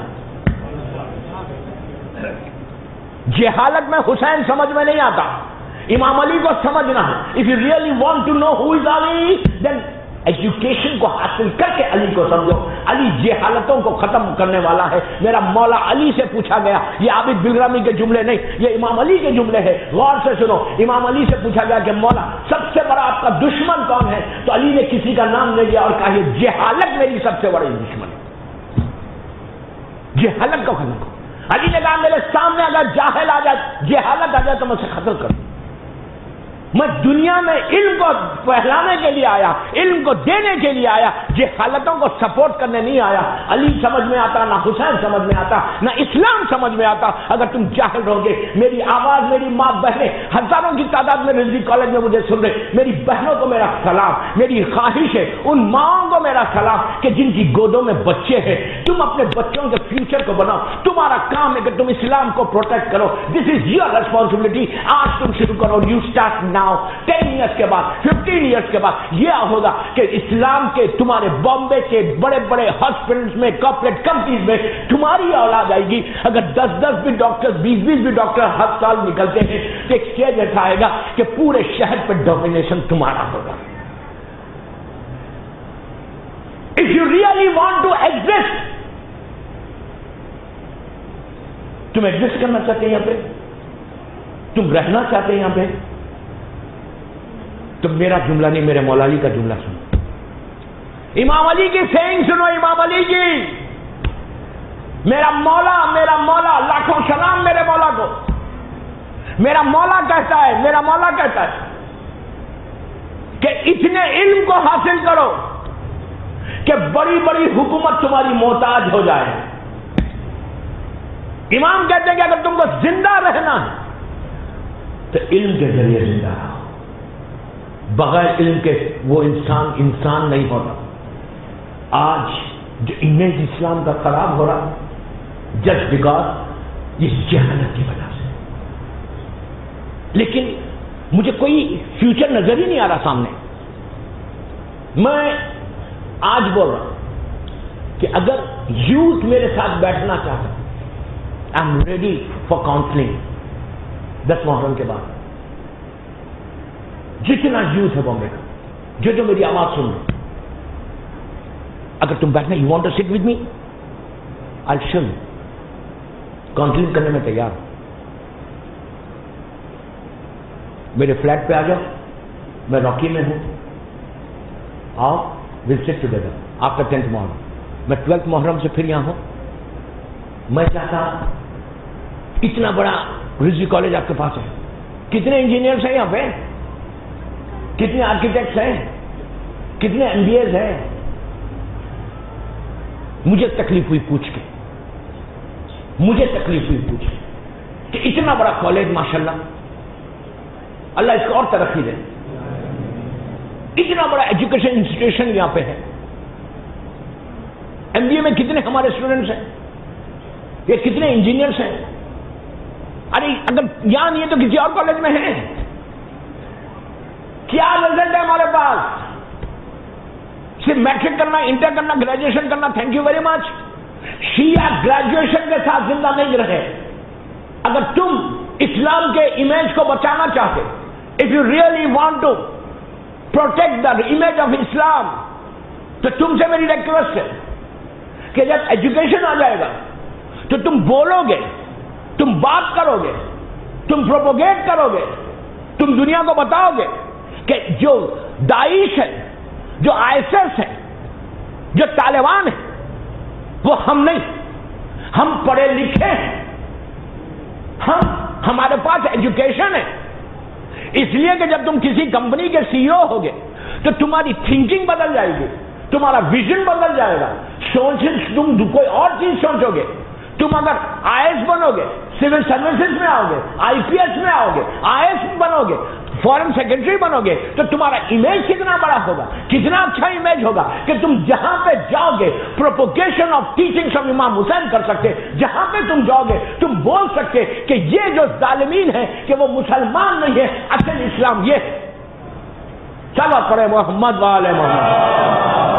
جہالت میں حسین سمجھ میں نہیں آتا، امام علی کو سمجھنا ہے. If you really want to know who is Ali, دین ایجوکیشن کو حاصل کر کے علی کو سمجھو. علی جہالتوں کو ختم کرنے والا ہے. میرا مولا علی سے پوچھا گیا، یہ عابد بلرامی کے جملے نہیں، یہ امام علی کے جملے ہیں، غور سے سنو. امام علی سے پوچھا گیا کہ مولا سب سے بڑا آپ کا دشمن کون ہے؟ تو علی نے کسی کا نام نہیں لیا اور کہا یہ جہالت میری سب سے بڑی دشمن ہے. جہالت کو ختم کرو. علی نے کہا میرے سامنے اگر جاہل آ جائے، جہالت آ جائے تو میں اسے ختم کر دوں. میں دنیا میں علم کو پھیلانے کے لیے آیا، علم کو دینے کے لیے آیا، جہالتوں کو سپورٹ کرنے نہیں آیا. علی سمجھ میں آتا، نہ حسین سمجھ میں آتا، نہ اسلام سمجھ میں آتا اگر تم جاہل رہو گے. میری آواز، میری ماں بہنیں ہزاروں کی تعداد میں رضوی کالج میں مجھے سن رہے، میری بہنوں کو میرا سلام. میری خواہش ہے ان ماؤں کو میرا سلام کہ جن کی گودوں میں بچے ہیں، تم اپنے بچوں کے فیوچر کو بناؤ. تمہارا کام ہے کہ تم اسلام کو پروٹیکٹ کرو. This is your responsibility. آج تم شروع کرو. You start now. Ten years کے بعد، ففٹین ایئرس کے بعد یہ ہوگا کہ اسلام کے تمہارے بامبے کے بڑے بڑے ہاسپٹلس میں، کارپوریٹ کمپنیز میں تمہاری اولاد آئے گی. اگر دس دس بھی ڈاکٹر، بیس بیس بھی ڈاکٹر ہر سال نکلتے ہیں تو ایک اسٹیج ایسا آئے گا کہ پورے شہر پہ ڈومینیشن تمہارا ہوگا. If you really want to exist، تم ایگزسٹ کرنا چاہتے ہیں یہاں پہ، تم رہنا چاہتے ہیں یہاں پہ، تو میرا جملہ نہیں، میرے مولا علی کا جملہ سنو. امام علی کی سینگ سنو. امام علی کی میرا مولا میرا مولا لاکھوں سلام میرے مولا کو. میرا مولا کہتا ہے میرا مولا کہتا ہے کہ اتنے علم کو حاصل کرو کہ بڑی بڑی حکومت تمہاری محتاج ہو جائے. امام کہتے ہیں کہ اگر تم کو زندہ رہنا ہے تو علم کے ذریعے زندہ رہو. بغیر علم کے وہ انسان انسان نہیں ہوتا. آج جو امیج اسلام کا خراب ہو رہا جسٹ بیکاز اس جہالت کی وجہ سے. لیکن مجھے کوئی فیوچر نظر ہی نہیں آ رہا سامنے. میں آج بول رہا ہوں کہ اگر یوتھ میرے ساتھ بیٹھنا چاہتا I am ready for counselling this Muharram کے بعد. جتنا یوتھ ہے بامبے کا جو جو میری آواز سن رہے اگر تم بیٹھنا you want to sit with me I show you counselling کرنے میں تیار ہوں. میرے فلیٹ پہ آ جاؤ. میں راکی میں ہوں. آؤ ول سٹ ٹوگیدر آفٹر ٹینتھ محرم. میں ٹویلتھ محرم سے پھر یہاں ہوں. میں چاہتا اتنا بڑا رزوی کالج آپ کے پاس ہے. کتنے انجینئرس ہیں یہاں پہ, کتنے آرکیٹیکٹس ہیں, کتنے ایم بی ایز ہیں. مجھے تکلیف ہوئی پوچھ کے مجھے تکلیف ہوئی پوچھ کے کہ اتنا بڑا کالج ماشاءاللہ اللہ اس کو اور ترقی دے. اتنا بڑا ایجوکیشن انسٹیٹیوشن یہاں پہ ہے. ایم بی اے میں کتنے ہمارے اسٹوڈنٹس ہیں, یہ کتنے انجینئرس ہیں. ارے اگر یہاں نہیں ہے تو کسی اور کالج میں ہیں. کیا رزلٹ ہے ہمارے پاس؟ صرف میٹرک کرنا, انٹر کرنا, گریجویشن کرنا. Thank you very much. شیعہ گریجویشن کے ساتھ زندہ نہیں رہے. اگر تم اسلام کے امیج کو بچانا چاہتے, if you really want to protect the image of Islam, تو تم سے میری ریکویسٹ ہے کہ جب ایجوکیشن آ جائے گا تو تم بولو گے, تم بات کرو گے, تم پروپوگیٹ کرو گے, تم دنیا کو بتاؤ گے کہ جو داعش ہے, جو آئی ایس ایس ہے, جو طالبان ہے, وہ ہم نہیں. ہم پڑھے لکھے ہیں, ہم ہمارے پاس ایجوکیشن ہے. اس لیے کہ جب تم کسی کمپنی کے سی ای او ہوگے تو تمہاری تھنکنگ بدل جائے گی, تمہارا ویژن بدل جائے گا. سوچ تم کوئی اور چیز سوچو گے. تم اگر آئی ایس بنو گے, سول سروسز میں آؤ گے, آئی پی ایس میں آؤ گے, آئی ایس بنو گے, فورن سیکرٹری بنو گے, تو تمہارا امیج کتنا بڑا ہوگا, کتنا اچھا امیج ہوگا کہ تم جہاں پہ جاؤ گے پروپوگیشن آف ٹیچنگس آف امام حسین کر سکتے. جہاں پہ تم جاؤ گے تم بول سکتے کہ یہ جو ظالمین ہیں کہ وہ مسلمان نہیں ہے, اصل اسلام یہ ہے. چلو پڑھے محمد والے محمد.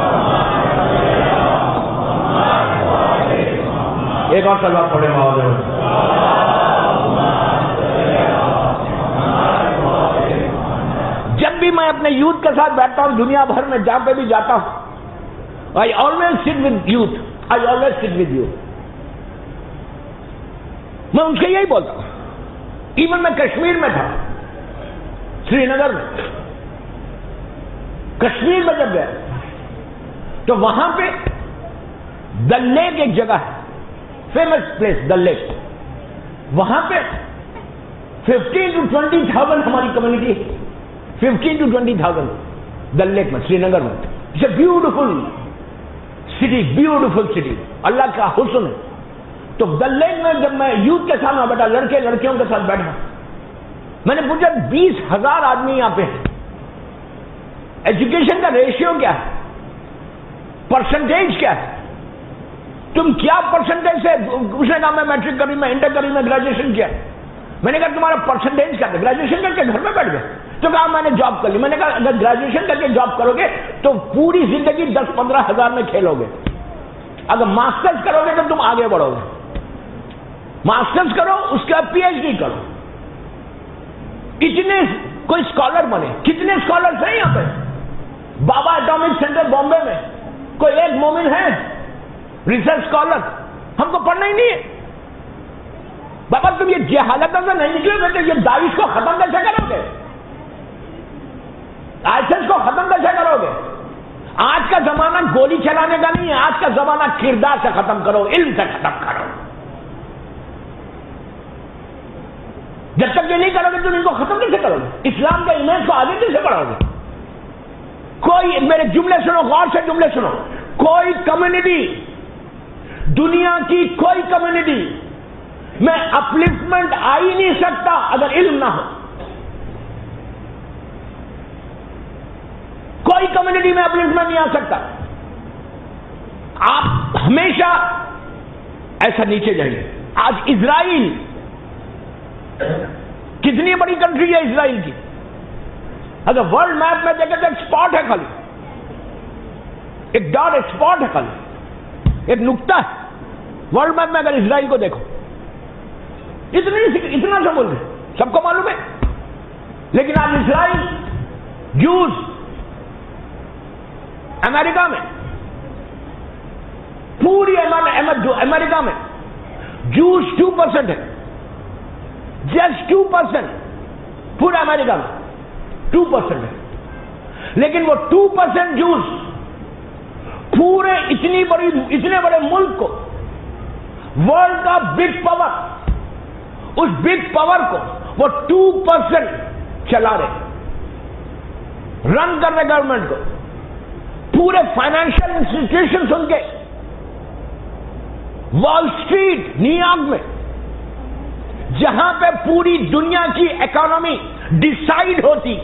ایک اور سلوات پڑھے محمد. جب بھی میں اپنے یوتھ کے ساتھ بیٹھتا ہوں دنیا بھر میں جہاں پہ بھی جاتا ہوں, I always sit with youth, I always sit with youth. میں ان سے یہی بولتا ہوں. ایون میں کشمیر میں تھا, سری نگر میں, کشمیر میں جب گیا تو وہاں پہ دل لیک ایک جگہ ہے, فیمس پلیس دل لیک. وہاں پہ ففٹین ٹو ٹوینٹی تھاؤزینڈ ہماری کمیونٹی ہے. Fifteen to twenty thousand Dal lake میں, سری نگر میں. It's a beautiful city, beautiful city, اللہ کا حسن ہے. تو دل لیک میں جب میں یوتھ کے سامنے بیٹھا, لڑکے لڑکیوں کے ساتھ بیٹھا, میں نے پوچھا بیس ہزار آدمی یہاں پہ ہیں, ایجوکیشن کا ریشیو کیا ہے, پرسنٹیج کیا ہے, تم کیا پرسنٹیج سے. اس نے کہا میں میٹرک کری, میں انٹر کری, میں گریجویشن کیا. میں نے کہا تمہارا پرسنٹیج کیا تھا, گریجویشن کر کے گھر میں بیٹھ گئے. تو کہا میں نے جاب کر لی. میں نے کہا اگر گریجویشن کر کے جاب کرو گے تو پوری زندگی دس پندرہ ہزار میں کھیلو گے. اگر ماسٹرز کرو گے تو تم آگے بڑھو گے. ماسٹرز کرو, اس کے بعد پی ایچ ڈی کرو. اتنے کوئی اسکالر بنے, کتنے اسکالرس ہیں یہاں پہ. بابا اٹامک سینٹر بامبے میں کوئی ایک مومن ہے ریسرچ اسکالر. ہم کو پڑھنا ہی نہیں ہے. بابا تم یہ جہالت سے نہیں نکلے گے تو یہ داعش کو ختم کیسے کرو گے, آئی ایس ایس کو ختم کیسے کرو گے. آج کا زمانہ گولی چلانے کا نہیں ہے, آج کا زمانہ کردار سے ختم کرو, علم سے ختم کرو. یہ نہیں کرو گے تم ان کو ختم کیسے کرو گے؟ اسلام کے امیج کو آگے کیسے بڑھاؤ گے؟ کوئی میرے جملے سنو، غور سے جملے سنو، کوئی کمیونٹی، دنیا کی کوئی کمیونٹی میں اپلفٹمنٹ آ ہی نہیں سکتا اگر علم نہ ہو. کوئی کمیونٹی میں اپلفٹمنٹ نہیں آ سکتا. آپ ہمیشہ ایسا نیچے جائیں گے. آج اسرائیل کتنی بڑی کنٹری ہے اسرائیل کی، اگر ورلڈ میپ میں دیکھیں تو ایک اسپاٹ ہے خالی، ایک ڈاٹ ایک اسپاٹ ہے خالی، ایک نقطہ ہے ورلڈ میپ میں. اگر اسرائیل کو دیکھو اتنی اتنا سا بول رہے سب کو معلوم ہے. لیکن آج اسرائیل، جوز امریکہ میں، پوری امریکہ میں جوز ٹو پرسینٹ ہے، جسٹ ٹو پرسینٹ پورا امریکہ میں ٹو پرسینٹ ہے. لیکن وہ ٹو پرسینٹ جوز پورے اتنی بڑی اتنے بڑے ملک کو، ورلڈ کا بگ پاور، اس بگ پاور کو وہ ٹو پرسینٹ چلا رہے، رن کر رہے گورنمنٹ کو. پورے فائنینشیل انسٹیٹیوشنز ان کے، وال اسٹریٹ نیو یارک میں، جہاں پہ پوری دنیا کی اکانومی ڈیسائیڈ ہوتی،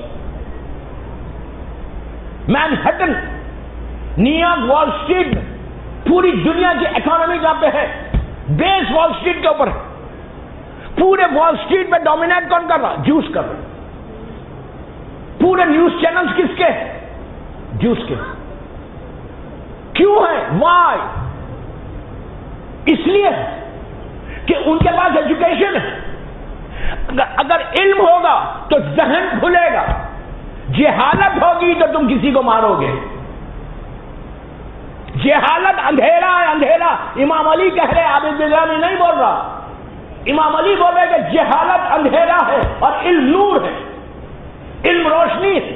Manhattan, New York, Wall Street میں پوری دنیا کی اکانومی جہاں پہ ہے، بیس وال اسٹریٹ کے اوپر ہے. پورے وال اسٹریٹ پہ ڈومینیٹ کون کر رہا؟ جوس کر رہا. پورے نیوز چینلز کس کے؟ جوس کے. کیوں ہے؟ وائی؟ اس لیے کہ ان کے پاس ایجوکیشن ہے. اگر علم ہوگا تو ذہن کھلے گا. جہالت ہوگی تو تم کسی کو مارو گے. جہالت اندھیرا ہے، اندھیرا. امام علی کہہ رہے، عابد بغدادی نہیں بول رہا. امام علی بول رہے کہ جہالت اندھیرا ہے اور علم نور ہے، علم روشنی ہے.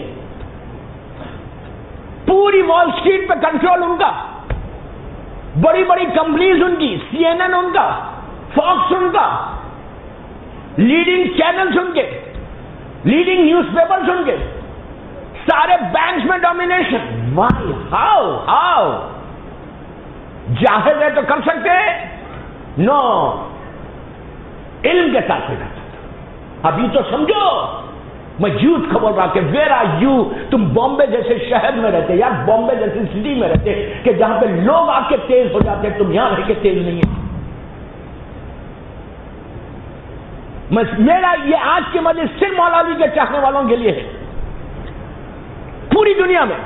پوری وال اسٹریٹ پہ کنٹرول ان کا، بڑی بڑی کمپنیز ان کی، سی این این ان کا، فاکس ان کا، لیڈنگ چینلز ان کے، لیڈنگ نیوز پیپرز ان کے، سارے بینکس میں ڈومینیشن. وائی؟ ہاؤ ہاؤ جاہل ہے تو کر سکتے ہیں؟ نو. علم کے ساتھ ہو جاتا. ابھی تو سمجھو، میں یوتھ کو بول رہا کہ ویئر آر یو؟ تم بامبے جیسے شہر میں رہتے، یار بامبے جیسی سٹی میں رہتے کہ جہاں پہ لوگ آ کے تیز ہو جاتے، تم یہاں رہ کے تیز نہیں ہے. میرا یہ آج کے مجلس صرف مولوی کے چاہنے والوں کے لیے ہے. پوری دنیا میں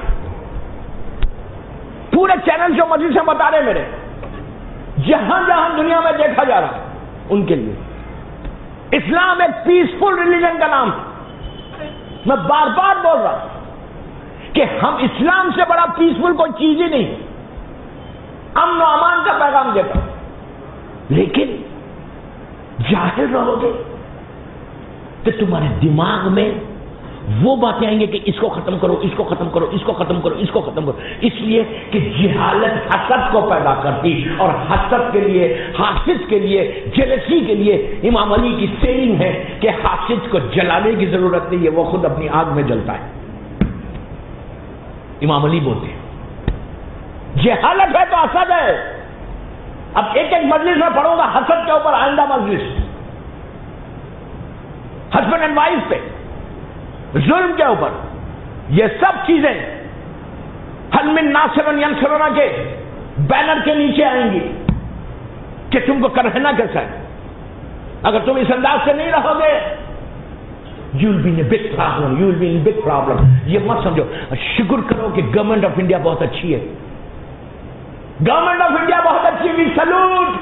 پورے چینل جو مجلس سے بتا رہے میرے، جہاں جہاں دنیا میں دیکھا جا رہا ہے ان کے لیے. اسلام ایک پیسفل ریلیجن کا نام ہے. میں بار بار بول رہا ہوں کہ ہم اسلام سے بڑا پیسفل کوئی چیز ہی نہیں. امن و امان کا پیغام دیتا. لیکن جاہل رہو گے تو تمہارے دماغ میں وہ باتیں آئیں گے کہ اس کو ختم کرو، اس کو ختم کرو، اس کو ختم کرو، اس کو ختم کرو. اس لیے کہ جہالت حسد کو پیدا کرتی، اور حسد کے لیے، حاسد کے لیے، جیلسی کے لیے امام علی کی سیئنگ ہے کہ حاسد کو جلانے کی ضرورت نہیں ہے، وہ خود اپنی آگ میں جلتا ہے. امام علی بولتے ہیں جہالت ہے تو حسد ہے. اب ایک ایک مجلس میں پڑھوں گا حسد کے اوپر، آئندہ مجلس ہسبینڈ اینڈ وائف پہ، ظلم کے اوپر. یہ سب چیزیں حل من ناصر ینصرنا کے بینر کے نیچے آئیں گی کہ تم کو کرنا کیسا ہے. اگر تم اس انداز سے نہیں رہو گے you will be in a big problem, you will be in a big problem. یہ مت سمجھو. شکر کرو کہ گورنمنٹ آف انڈیا بہت اچھی ہے. گورنمنٹ آف انڈیا بہت اچھی. We salute.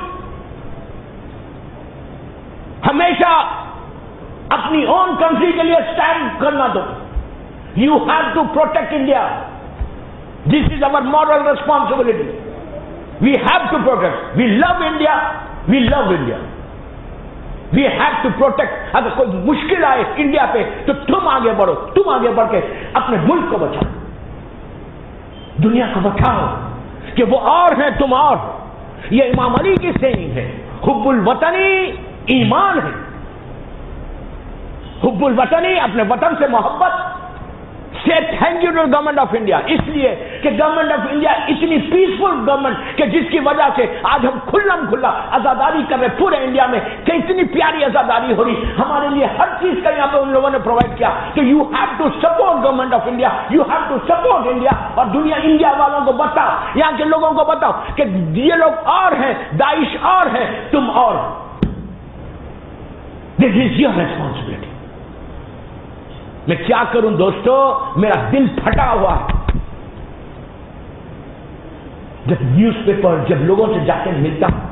ہمیشہ اپنی اون کنٹری کے لیے اسٹینڈ کرنا. دو you have to protect India. This is our moral responsibility. We have to protect. We love India. We love India. We have to protect. اگر کوئی مشکل آئے انڈیا پہ تو تم آگے بڑھو. تم آگے بڑھ کے اپنے ملک کو بچاؤ, دنیا کو بچاؤ, کہ وہ اور ہیں تم اور. یہ امام علی کی سینگ ہے, حب الوطنی ایمان ہے. حب الوطنی، اپنے وطن سے محبت. Say thank you to the government of India. اس لیے کہ گورنمنٹ آف انڈیا اتنی پیسفل گورنمنٹ کہ جس کی وجہ سے آج ہم کھلم کھلا آزاداری کر رہے پورے انڈیا میں، کہ اتنی پیاری آزاداری ہو رہی ہمارے لیے، ہر چیز کا یہاں پہ ان لوگوں نے پرووائڈ کیا. تو you have to support government of India, you have to support India. اور دنیا انڈیا والوں کو بتاؤ، یہاں کے لوگوں کو بتاؤ کہ یہ لوگ اور ہیں، داعش اور ہے، تم اور. This is your responsibility. میں کیا کروں دوستو، میرا دل پھٹا ہوا ہے جب نیوز پیپر، جب لوگوں سے جا کے ملتا ہوں.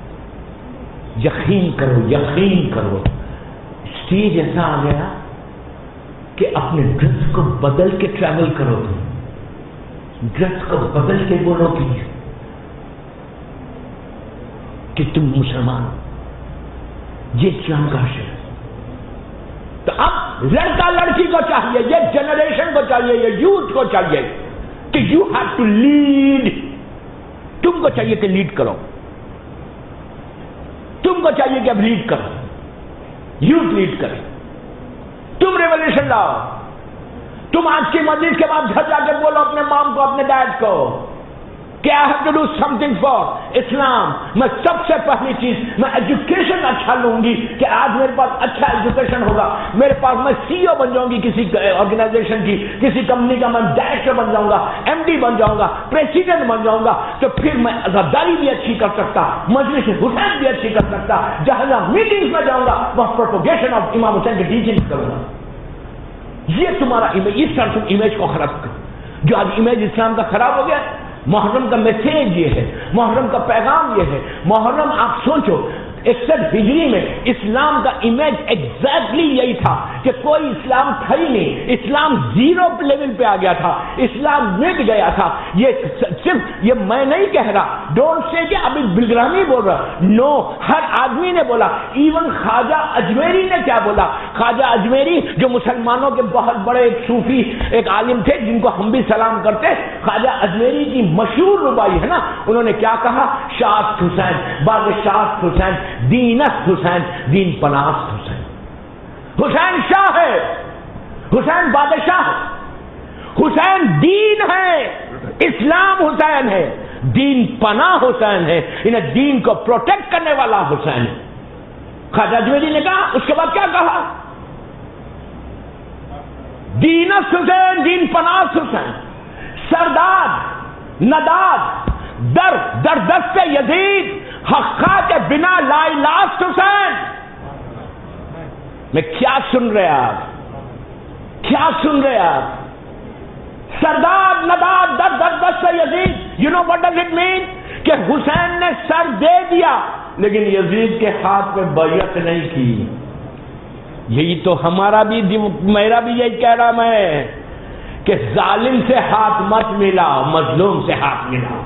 یقین کرو یقین کرو اسٹیج ایسا آ گیا کہ اپنے ڈریس کو بدل کے ٹریول کرو، تم ڈریس کو بدل کے بولو کہ کہ تم مسلمان ہو، یہ اسلام کا شعر. تو اب لڑکا لڑکی کو چاہیے، یہ جنریشن کو چاہیے، یہ یوتھ کو چاہیے کہ یو ہیو ٹو لیڈ. تم کو چاہیے کہ لیڈ کرو، تم کو چاہیے کہ اب لیڈ کرو، یوتھ لیڈ کرے. تم ریولیوشن لاؤ. تم آج کی مجلس کے بعد گھر جا کے بولو اپنے مام کو، اپنے ڈیڈ کو کہ I have to do something for Islam. میں سب سے پہلی چیز میں ایجوکیشن اچھا لوں گی کہ آج میرے پاس اچھا ایجوکیشن ہوگا، میرے پاس میں سی او بن جاؤں گی کسی آرگنائزیشن کی، کسی کمپنی کا میں ڈائریکٹر بن جاؤں گا، ایم ڈی بن جاؤں گا، پریسیڈنٹ بن جاؤں گا. تو پھر میں آزاداری بھی اچھی کر سکتا، مجلس حسین بھی اچھی کر سکتا. جہاں جہاں میٹنگز میں جاؤں گا وہاں پروپیگیشن آف امام حسین کی ٹیچنگ کروں گا. یہ تمہارا امیج، اس طرح تم امیج کو خراب کرو. جو آج امیج اسلام کا خراب ہو گیا. محرم کا میسیج یہ ہے، محرم کا پیغام یہ ہے. محرم آپ سوچو اکسٹھ ہجری میں اسلام کا امیج ایگزیکٹلی یہی تھا کہ کوئی اسلام تھا ہی نہیں، اسلام زیرو لیول پہ آ گیا تھا، اسلام مٹ گیا تھا. یہ صرف یہ میں نہیں کہہ رہا، ڈونٹ سے کہ ابھی بلگرامی بول رہا، نو ہر آدمی نے بولا. ایون خواجہ اجمیری نے کیا بولا؟ خواجہ اجمیری جو مسلمانوں کے بہت بڑے ایک صوفی ایک عالم تھے جن کو ہم بھی سلام کرتے، خواجہ اجمیری کی مشہور ربائی ہے نا، انہوں نے کیا کہا؟ شاست حسین باغ شاست حسین دینست حسین دین پناست حسین. حسین شاہ ہے، حسین بادشاہ ہے، حسین دین ہے، اسلام حسین ہے، دین پناہ حسین ہے، انہیں دین کو پروٹیکٹ کرنے والا حسین ہے. خواجہ اجمیری نے کہا، اس کے بعد کیا کہا؟ دینست حسین دین پناست حسین، سرداد نداد در در دست یزید حقا کے بنا لا لاست حسین. میں کیا سن رہے آپ؟ کیا سن رہے آپ؟ سردار نداد در در دست یزید. You know what does it mean? کہ حسین نے سر دے دیا لیکن یزید کے ہاتھ میں بیعت نہیں کی. یہی تو ہمارا بھی، میرا بھی یہی کہہ رہا میں کہ ظالم سے ہاتھ مت ملاؤ، مظلوم سے ہاتھ ملاؤ.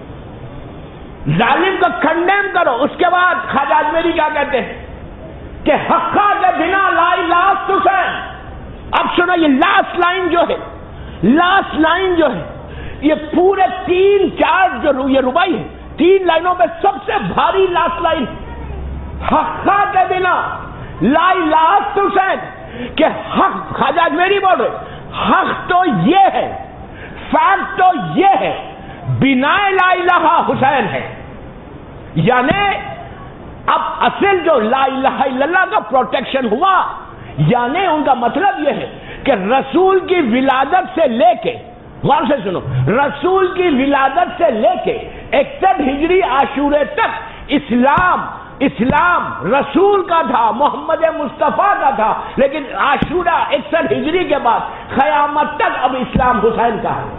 ظالم کو کنڈیم کرو. اس کے بعد خواجہ اجمیری کیا کہتے ہیں کہ حقا کے بنا لا لاست حسین. اب سنو یہ لاسٹ لائن جو ہے، لاسٹ لائن جو ہے یہ پورے تین چار جو یہ ربائی ہے، تین لائنوں میں سب سے بھاری لاسٹ لائن، حقا کے بنا لا لاست حسین. کہ حق، خواجہ اجمیری بول رہے حق تو یہ ہے، فیکٹ تو یہ ہے، بنا لا الہ حسین ہے. یعنی اب اصل جو لا الہ الا اللہ کا پروٹیکشن ہوا، یعنی ان کا مطلب یہ ہے کہ رسول کی ولادت سے لے کے، غور سے سنو، رسول کی ولادت سے لے کے اکسٹھ ہجری عاشورے تک اسلام اسلام رسول کا تھا، محمد مصطفیٰ کا تھا. لیکن عاشورہ اکسٹھ ہجری کے بعد قیامت تک اب اسلام حسین کا ہے.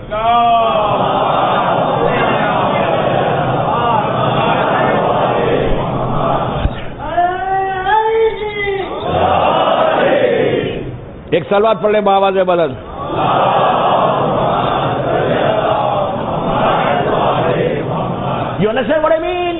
ایک سلوات پڑھ لیں بآواز بلند. You understand what I mean?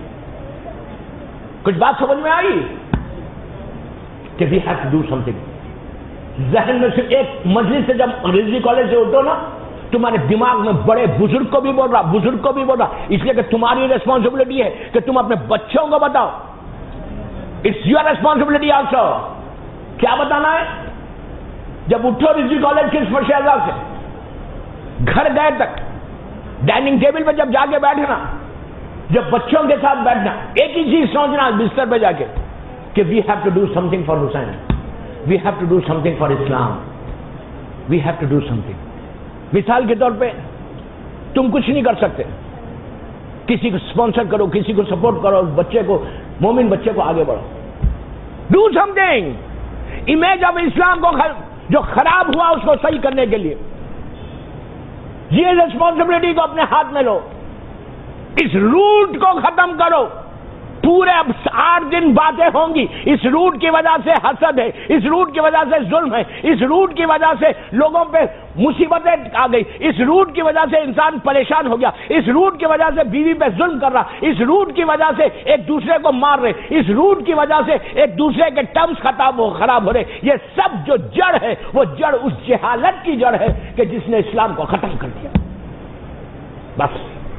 کچھ بات سمجھ میں آئی کہ we have to do something. ذہن میں صرف ایک مجلس سے جب انگریزی کالج سے اٹھو نا، تمہارے دماغ میں بڑے بزرگ کو بھی بول رہا، بزرگ کو بھی بول رہا، اس لیے کہ تمہاری ریسپانسبلٹی ہے کہ تم اپنے بچوں کو بتاؤ. It's your responsibility also. کیا بتانا ہے؟ جب اٹھو رضوی کالج کے فرش اعزاز سے گھر گئے تک ڈائننگ ٹیبل پہ جب جا کے بیٹھنا، جب بچوں کے ساتھ بیٹھنا، ایک ہی چیز سوچنا بستر پہ جا کے کہ we have to do something for Hussain, we have to do something for Islam, we have to do something. مثال کے طور پہ تم کچھ نہیں کر سکتے، کسی کو اسپانسر کرو، کسی کو سپورٹ کرو، بچے کو، مومن بچے کو آگے بڑھو، do something. Image of Islam کو جو خراب ہوا اس کو صحیح کرنے کے لیے یہ ریسپانسبلٹی کو اپنے ہاتھ میں لو، اس روٹ کو ختم کرو۔ پورے اب آٹھ دن باتیں ہوں گی، اس روٹ کی وجہ سے حسد ہے، اس روٹ کی وجہ سے ظلم ہے، اس روٹ کی وجہ سے لوگوں پہ مصیبتیں آ گئی، اس روٹ کی وجہ سے انسان پریشان ہو گیا، اس روٹ کی وجہ سے بیوی پہ ظلم کر رہا، اس روٹ کی وجہ سے ایک دوسرے کو مار رہے، اس روٹ کی وجہ سے ایک دوسرے کے ٹرمز خراب ہو رہے۔ یہ سب جو جڑ ہے وہ جڑ اس جہالت کی جڑ ہے کہ جس نے اسلام کو ختم کر دیا۔ بس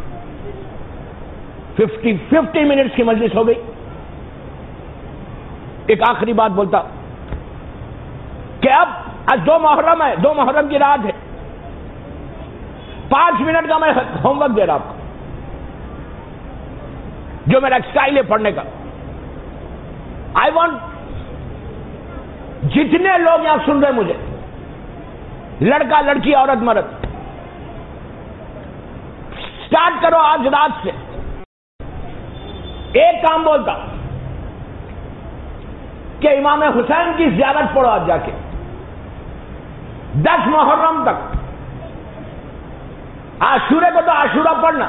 ففٹی ففٹی منٹس کی مجلس ہو گئی۔ ایک آخری بات بولتا کہ اب آج دو محرم ہے، دو محرم کی رات ہے، پانچ منٹ کا میں ہوم ورک دے رہا آپ کو، جو میرا اسٹائل ہے پڑھنے کا۔ آئی وانٹ جتنے لوگ یہاں سن رہے مجھے، لڑکا لڑکی عورت مرد، اسٹارٹ کرو آج رات سے ایک کام بولتا کہ امام حسین کی زیارت پڑھو آج جا کے، دس محرم تک۔ عاشورے کو تو عاشورہ پڑھنا،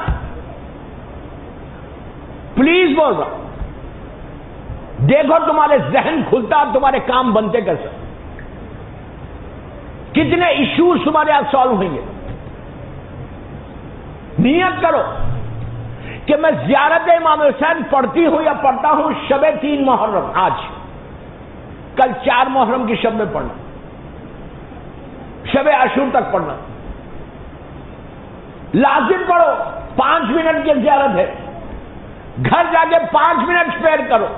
پلیز بول رہا، دیکھو تمہارے ذہن کھلتا اور تمہارے کام بنتے کیسے، کتنے ایشوز تمہارے یہاں سالو ہوئیں گے۔ نیت کرو کہ میں زیارت امام حسین پڑھتی ہوں یا پڑھتا ہوں شب تین محرم، آج کل چار محرم کی شب میں پڑھنا، شب عاشور تک پڑھنا، لازم پڑھو۔ پانچ منٹ کی زیارت ہے، گھر جا کے پانچ منٹ سپیئر کرو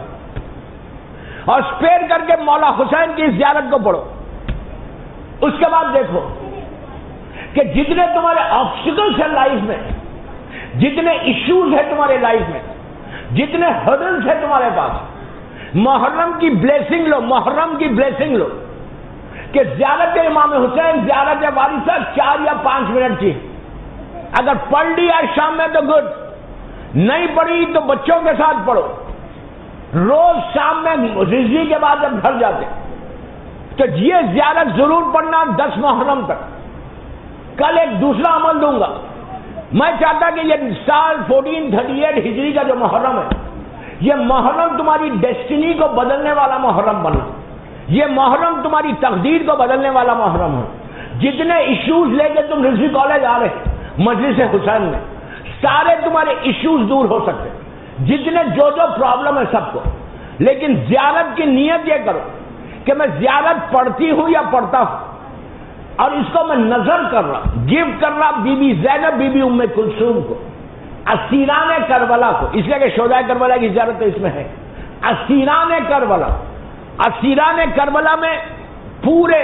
اور سپیئر کر کے مولا حسین کی زیارت کو پڑھو۔ اس کے بعد دیکھو کہ جتنے تمہارے آبسٹیکلز ہیں لائف میں، جتنے ایشوز ہیں تمہارے لائف میں، جتنے ہرڈلز ہیں تمہارے پاس، محرم کی بلیسنگ لو، محرم کی بلیسنگ لو کہ زیارت امام حسین، زیارت وارثہ چار یا پانچ منٹ کی، اگر پڑھ لی آج شام میں تو گڈ، نہیں پڑھی تو بچوں کے ساتھ پڑھو۔ روز شام میں رضوی کے بعد جب گھر جاتے تو یہ زیارت ضرور پڑھنا دس محرم تک۔ کل ایک دوسرا عمل دوں گا، میں چاہتا کہ یہ سال فورٹین تھرٹی ایٹ ہجری کا جو محرم ہے، یہ محرم تمہاری ڈیسٹینی کو بدلنے والا محرم بنا، یہ محرم تمہاری تقدیر کو بدلنے والا محرم ہے۔ جتنے ایشوز لے کے تم رضوی کالج آ رہے مجلس حسین میں، سارے تمہارے ایشوز دور ہو سکتے، جتنے جو جو پرابلم ہے سب کو۔ لیکن زیارت کی نیت یہ کرو کہ میں زیارت پڑھتی ہوں یا پڑھتا ہوں، اور اس کو میں نظر کر رہا، گفٹ کر رہا بی بی زینب، بی بی ام کلثوم کو، اسیران کربلا کو، اس لیے کہ شہدائے کربلا کی زیارت اس میں ہے۔ اسیران کربلا، اسیران کربلا میں پورے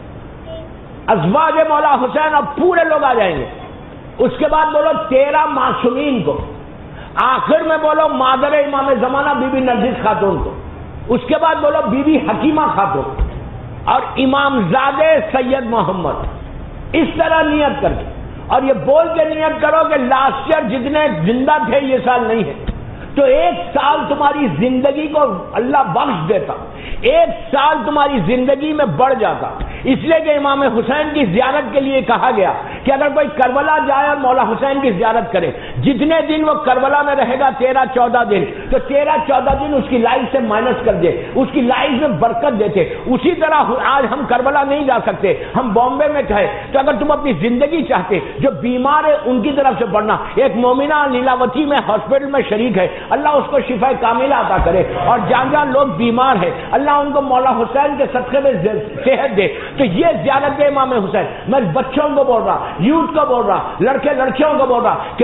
ازواج مولا حسین اور پورے لوگ آ جائیں گے۔ اس کے بعد بولو تیرہ معصومین کو، آخر میں بولو مادر امام زمانہ بی بی نرگس خاتون کو، اس کے بعد بولو بی بی حکیمہ خاتون اور امام زادے سید محمد۔ اس طرح نیت کر کے، اور یہ بول کے نیت کرو کہ لاسٹ ایئر جتنے زندہ تھے یہ سال نہیں ہے، تو ایک سال تمہاری زندگی کو اللہ بخش دیتا، ایک سال تمہاری زندگی میں بڑھ جاتا۔ اس لیے کہ امام حسین کی زیارت کے لیے کہا گیا کہ اگر کوئی کربلا جائے اور مولا حسین کی زیارت کرے، جتنے دن وہ کربلا میں رہے گا، تیرہ چودہ دن، تو تیرہ چودہ دن اس کی لائف سے مائنس کر دے، اس کی لائف میں برکت دیتے۔ اسی طرح آج ہم کربلا نہیں جا سکتے، ہم بامبے میں کھائے، تو اگر تم اپنی زندگی چاہتے، جو بیمار ہے ان کی طرف سے پڑھنا۔ ایک مومنہ لیلاوتی میں ہاسپٹل میں شریک ہے، اللہ اس کو شفا کاملہ عطا کرے، اور جان جان لوگ بیمار ہیں، اللہ ان کو مولا حسین کے صدقے میں صحت دے۔ تو یہ زیارت ہے امام حسین۔ میں بچوں کو بول رہا، یوتھ کو بول رہا، لڑکے لڑکیوں کو بول رہا کہ please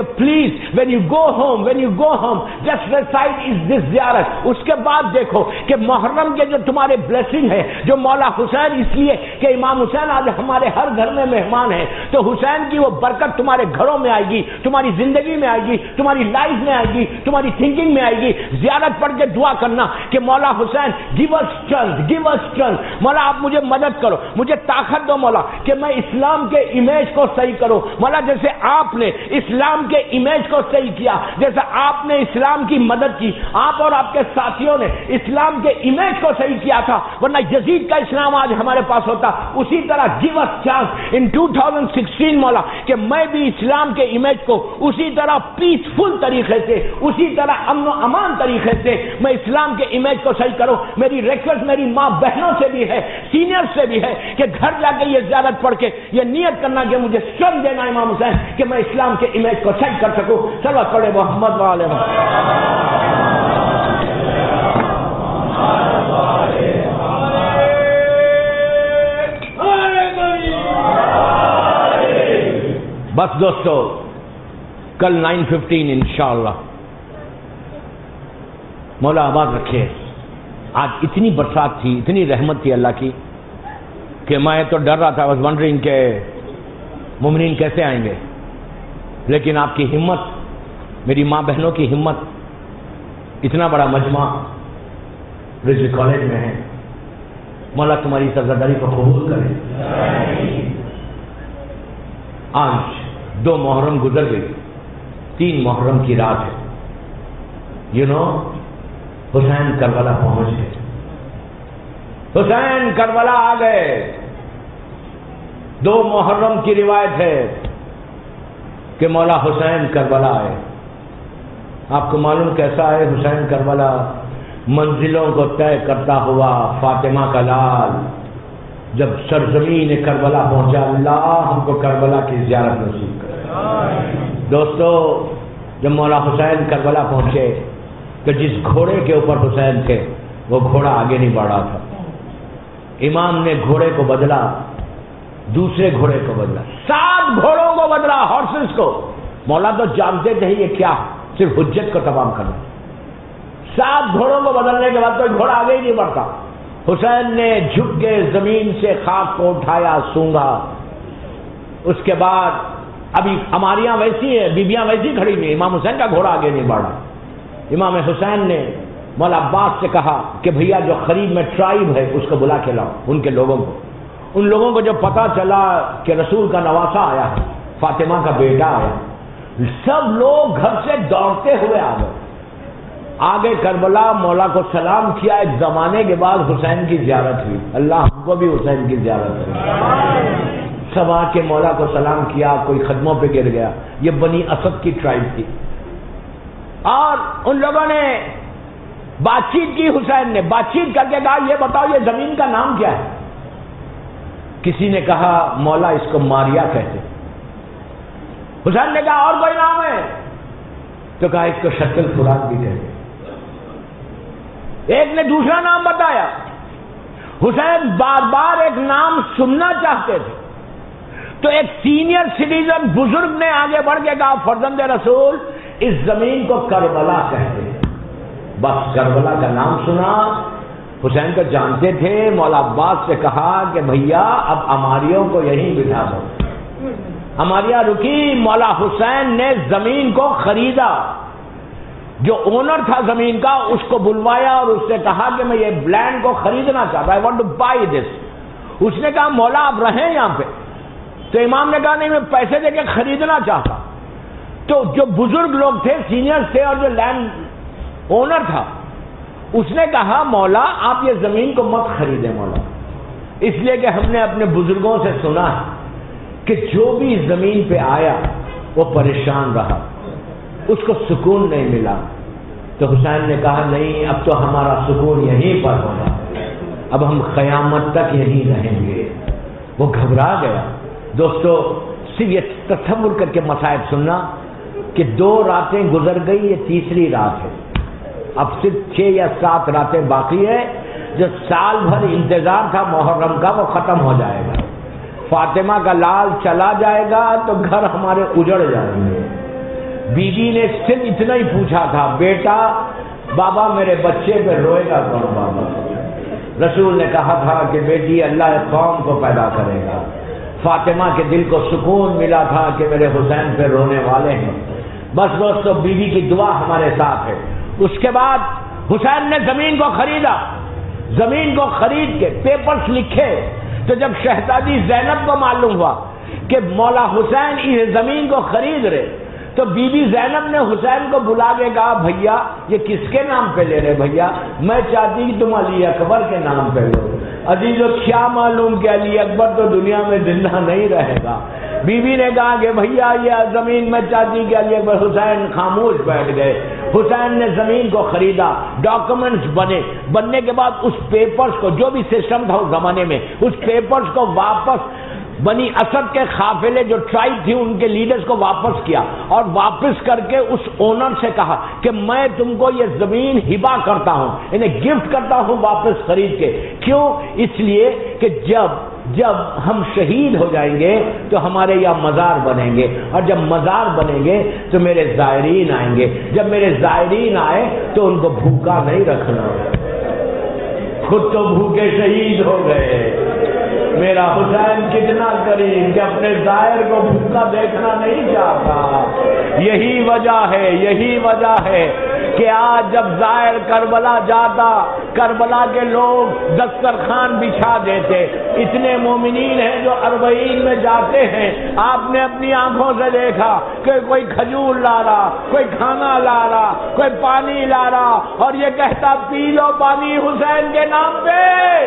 please, when you go home, when you go home, just recite is this ziyarat. اس کے بعد دیکھو کہ محرم کے جو تمہارے بلیسنگ ہے جو مولا حسین اس لیے کہ امام حسین آج ہمارے ہر گھر میں مہمان ہیں تو حسین کی وہ برکت تمہارے گھروں میں آئے گی, تمہاری زندگی میں آئے گی, تمہاری لائف میں آئے گی, تمہاری تھنکنگ میں آئے گی. زیارت پڑھ کے دعا کرنا کہ مولا حسین give us strength, give us strength. مولا آپ مجھے مدد کرو, مجھے طاقت دو مولا کہ میں اسلام کے امیج کو صحیح کروں. مولا جیسے آپ نے اسلام کے امیج کو صحیح کیا, جیسے آپ نے اسلام کی مدد کی, آپ اور آپ کے ساتھیوں نے اسلام کے امیج کو صحیح کیا تھا, ورنہ یزید کا اسلام آج ہمارے پاس ہوتا. اسی طرح give us chance in two thousand sixteen مولا کہ میں بھی اسلام کے امیج کو اسی طرح پیسفل طریقے سے, اسی طرح امن و امان طریقے سے میں اسلام کے امیج کو صحیح کروں. میری ریکویسٹ میری ماں بہنوں سے بھی ہے, سینئر سے بھی ہے کہ گھر جا کے یہ زیارت پڑھ کے یہ نیت کرنا کہ مجھے سن دینا امام حسین کہ میں اسلام کے امیج کو صحیح کر سکوں. چلو پڑھے محمد والے بس دوستو کل نائن ففٹین انشاءاللہ مولا آباد رکھے. آج اتنی برسات تھی, اتنی رحمت تھی اللہ کی کہ میں تو ڈر رہا تھا, واز ونڈرنگ کہ مومنین کیسے آئیں گے, لیکن آپ کی ہمت, میری ماں بہنوں کی ہمت, اتنا بڑا مجمع رضوی کالج میں ہے. مولا تمہاری سرزداری کو قبول کرے. آج دو محرم گزر گئی, تین محرم کی رات ہے. یو نو حسین کربلا پہنچ گئے, حسین کربلا آ گئے. دو محرم کی روایت ہے کہ مولا حسین کربلا آئے. آپ کو معلوم کیسا ہے حسین کربلا؟ منزلوں کو طے کرتا ہوا فاطمہ کا لال جب سرزمین کربلا پہنچا. اللہ ہم کو کربلا کی زیارت نصیب کرے. دوستو جب مولا حسین کربلا پہنچے تو جس گھوڑے کے اوپر حسین تھے وہ گھوڑا آگے نہیں بڑھا تھا. امام نے گھوڑے کو بدلا, دوسرے گھوڑے کو بدلا, سات گھوڑوں کو بدلا, ہارسز کو. مولا تو جانتے تھے یہ کیا صرف حجت کو تمام کرنا. سات گھوڑوں کو بدلنے کے بعد کوئی گھوڑا آگے ہی نہیں بڑھتا. حسین نے جھک کے زمین سے خاک کو اٹھایا, سونگا. اس کے بعد ابھی ہماریاں ویسی ہیں, بیبیاں ویسی کھڑی نہیں, امام حسین کا گھوڑا آگے نہیں بڑھا. امام حسین نے مولا عباس سے کہا کہ بھیا جو قریب میں ٹرائب ہے اس کو بلا کے لاؤ, ان کے لوگوں کو. ان لوگوں کو جب پتا چلا کہ رسول کا نواسا آیا ہے, فاطمہ کا بیٹا آیا, سب لوگ گھر سے دوڑتے ہوئے آ گئے. آگے کربلا مولا کو سلام کیا. ایک زمانے کے بعد حسین کی زیارت ہوئی. اللہ ہم کو بھی حسین کی زیارت ہوئی. سب آ کے مولا کو سلام کیا, کوئی قدموں پہ گر گیا. یہ بنی اسد کی ٹرائب تھی. اور ان لوگوں نے بات چیت کی, حسین نے بات چیت کر کے کہا یہ بتاؤ یہ زمین کا نام کیا ہے؟ کسی نے کہا مولا اس کو ماریا کہتے. حسین نے کہا اور کوئی نام ہے؟ تو کہا اس کو شکل فرات بھی کہتے. ایک نے دوسرا نام بتایا. حسین بار بار ایک نام سننا چاہتے تھے تو ایک سینئر سٹیزن بزرگ نے آگے بڑھ کے کہا فرزند رسول اس زمین کو کربلا کہتے ہیں. بس کربلا کا نام سنا. حسین کو جانتے تھے. مولا عباس سے کہا کہ بھیا اب ہماریوں کو یہیں بٹھا دو. ہماریاں رکی. مولا حسین نے زمین کو خریدا. جو اونر تھا زمین کا اس کو بلوایا اور اس سے کہا کہ میں یہ لینڈ کو خریدنا چاہتا ہوں, I want to buy this. اس نے کہا مولا آپ رہیں یہاں پہ. تو امام نے کہا نہیں میں پیسے دے کے خریدنا چاہتا. تو جو بزرگ لوگ تھے, سینئر تھے, اور جو لینڈ اونر تھا اس نے کہا مولا آپ یہ زمین کو مت خریدیں مولا, اس لیے کہ ہم نے اپنے بزرگوں سے سنا ہے کہ جو بھی زمین پہ آیا وہ پریشان رہا, اس کو سکون نہیں ملا. تو حسین نے کہا نہیں اب تو ہمارا سکون یہیں پر ہوگا, اب ہم قیامت تک یہیں رہیں گے. وہ گھبرا گیا. دوستو صرف یہ تصور کر کے مصائب سننا کہ دو راتیں گزر گئی, یہ تیسری رات ہے. اب صرف چھ یا سات راتیں باقی ہے. جو سال بھر انتظار تھا محرم کا وہ ختم ہو جائے گا. فاطمہ کا لال چلا جائے گا تو گھر ہمارے اجڑ جائیں گے. بیوی نے صرف اتنا ہی پوچھا تھا، بیٹا بابا میرے بچے پہ روئے گا کون بابا؟ رسول نے کہا تھا کہ بیٹی اللہ قوم کو پیدا کرے گا۔ فاطمہ کے دل کو سکون ملا تھا کہ میرے حسین پہ رونے والے ہیں۔ بس دوستو بیوی کی دعا ہمارے ساتھ ہے۔ اس کے بعد حسین نے زمین کو خریدا، زمین کو خرید کے پیپرز لکھے، تو جب شہزادی زینب کو معلوم ہوا کہ مولا حسین اس زمین کو خرید رہے، تو بی بی زینب نے حسین کو بلا کے کہا بھیا یہ کس کے نام پہ لے رہے بھیا؟ میں چاہتی کہ تم علی اکبر کے نام پہ لو۔ عزیزو کیا معلوم کہ علی اکبر تو دنیا میں زندہ نہیں رہے گا۔ بی بی نے کہا کہ بھیا یہ زمین میں چاہتی کہ علی اکبر۔ حسین خاموش بیٹھ گئے۔ حسین نے زمین کو خریدا، ڈاکومنٹس بنے، بننے کے بعد اس پیپرز کو، جو بھی سسٹم تھا اس زمانے میں، اس پیپرز کو واپس بنی اسد کے قافلے جو ٹرائب تھی ان کے لیڈرز کو واپس کیا، اور واپس کر کے اس اونر سے کہا کہ میں تم کو یہ زمین ہبا کرتا ہوں، انہیں گفٹ کرتا ہوں واپس خرید کے۔ کیوں؟ اس لیے کہ جب جب ہم شہید ہو جائیں گے تو ہمارے یہاں مزار بنیں گے، اور جب مزار بنیں گے تو میرے زائرین آئیں گے، جب میرے زائرین آئے تو ان کو بھوکا نہیں رکھنا۔ خود تو بھوکے شہید ہو گئے، میرا حسین کتنا کریم کہ اپنے زائر کو بھوکا دیکھنا نہیں چاہتا۔ یہی وجہ ہے یہی وجہ ہے کہ آج جب زائر کربلا جاتا، کربلا کے لوگ دسترخوان بچھا دیتے۔ اتنے مومنین ہیں جو اربعین میں جاتے ہیں، آپ نے اپنی آنکھوں سے دیکھا کہ کوئی کھجور لا رہا، کوئی کھانا لا رہا، کوئی پانی لا رہا، اور یہ کہتا پی لو پانی حسین کے نام پہ۔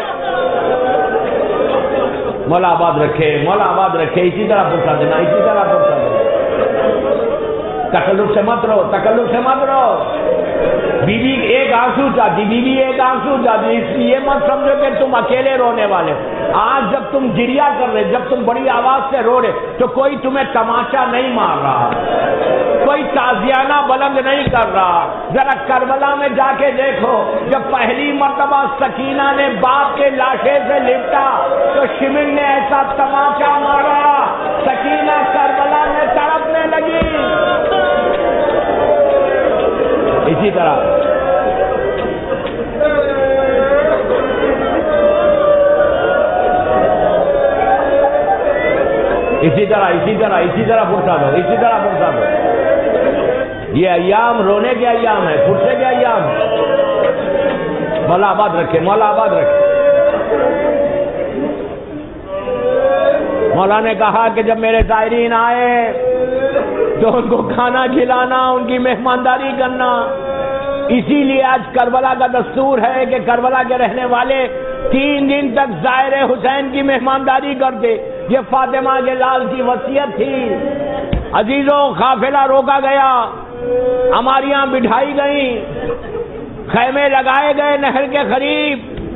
مولا آباد رکھے، مولا آباد رکھے، اسی طرح پوچھا دینا، اسی طرح پوچھا دینا۔ تکلف سے مت رہو، تکلف سے مت رہو۔ بی بی ایک آنسو چاہتی، بی بی ایک آنسو چاہتی، اس لیے مت سمجھو کہ تم اکیلے رونے والے۔ آج جب تم گریا کر رہے، جب تم بڑی آواز سے رو رہے، تو کوئی تمہیں تماشا نہیں مار رہا، کوئی تازیانہ بلند نہیں کر رہا۔ ذرا کربلا میں جا کے دیکھو، جب پہلی مرتبہ سکینہ نے باپ کے لاشے سے لپٹا تو شمن نے ایسا تماشا مارا، سکینہ کربلا میں تڑپنے لگی۔ اسی طرح اسی طرح اسی طرح اسی طرح پرسا دو، اسی طرح پرسا دو۔ یہ ایام رونے کے ایام ہے، پرسے کے ایام ہے۔ مولا آباد رکھے، مولا آباد رکھے۔ مولا نے کہا کہ جب میرے زائرین آئے تو ان کو کھانا کھلانا، ان کی مہمانداری کرنا۔ اسی لیے آج کربلا کا دستور ہے کہ کربلا کے رہنے والے تین دن تک زائر حسین کی مہمانداری کرتے۔ یہ فاطمہ کے لال کی وصیت تھی۔ عزیزوں قافلہ روکا گیا، اماریاں بٹھائی گئیں، خیمے لگائے گئے نہر کے قریب،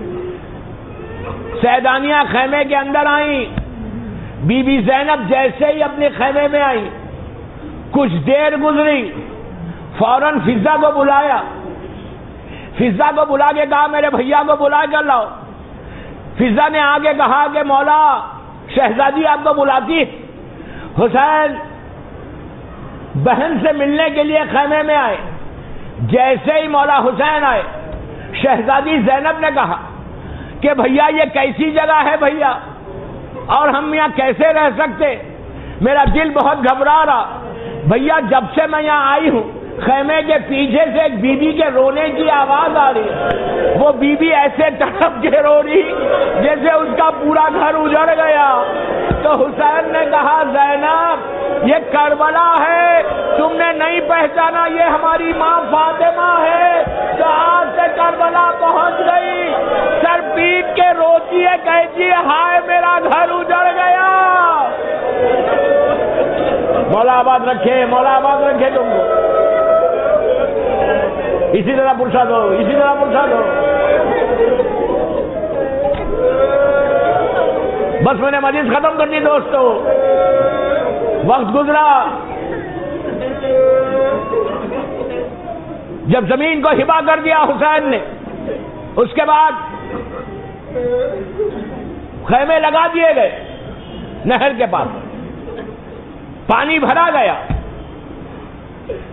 سیدانیاں خیمے کے اندر آئیں۔ بی بی زینب جیسے ہی اپنے خیمے میں آئیں، کچھ دیر گزری، فوراً فضا کو بلایا، فضا کو بلا کے کہا میرے بھیا کو بلا کر لاؤ۔ فضا نے آگے کہا کہ مولا شہزادی آپ کو بلاتی۔ حسین بہن سے ملنے کے لیے خیمے میں آئے۔ جیسے ہی مولا حسین آئے، شہزادی زینب نے کہا کہ بھیا یہ کیسی جگہ ہے بھیا، اور ہم یہاں کیسے رہ سکتے؟ میرا دل بہت گھبرا رہا بھیا۔ جب سے میں یہاں آئی ہوں، خیمے کے پیچھے سے ایک بی بی کے رونے کی آواز آ رہی، وہ بی بی ایسے تڑپ کے رو رہی جیسے اس کا پورا گھر اجڑ گیا۔ تو حسین نے کہا زینب یہ کربلا ہے، تم نے نہیں پہچانا، یہ ہماری ماں فاطمہ ہے جو آج سے کربلا پہنچ گئی، سر پیٹ کے روتی ہے، کہتی ہے ہائے میرا گھر اجڑ گیا۔ مولا آباد رکھے، مولا آباد رکھے تم کو۔ اسی طرح پرسا دو، اسی طرح پرسا دو۔ بس میں نے مجلس ختم کرنی دوستو، وقت گزرا۔ جب زمین کو ہبا کر دیا حسین نے، اس کے بعد خیمے لگا دیے گئے نہر کے پاس، پانی بھرا گیا۔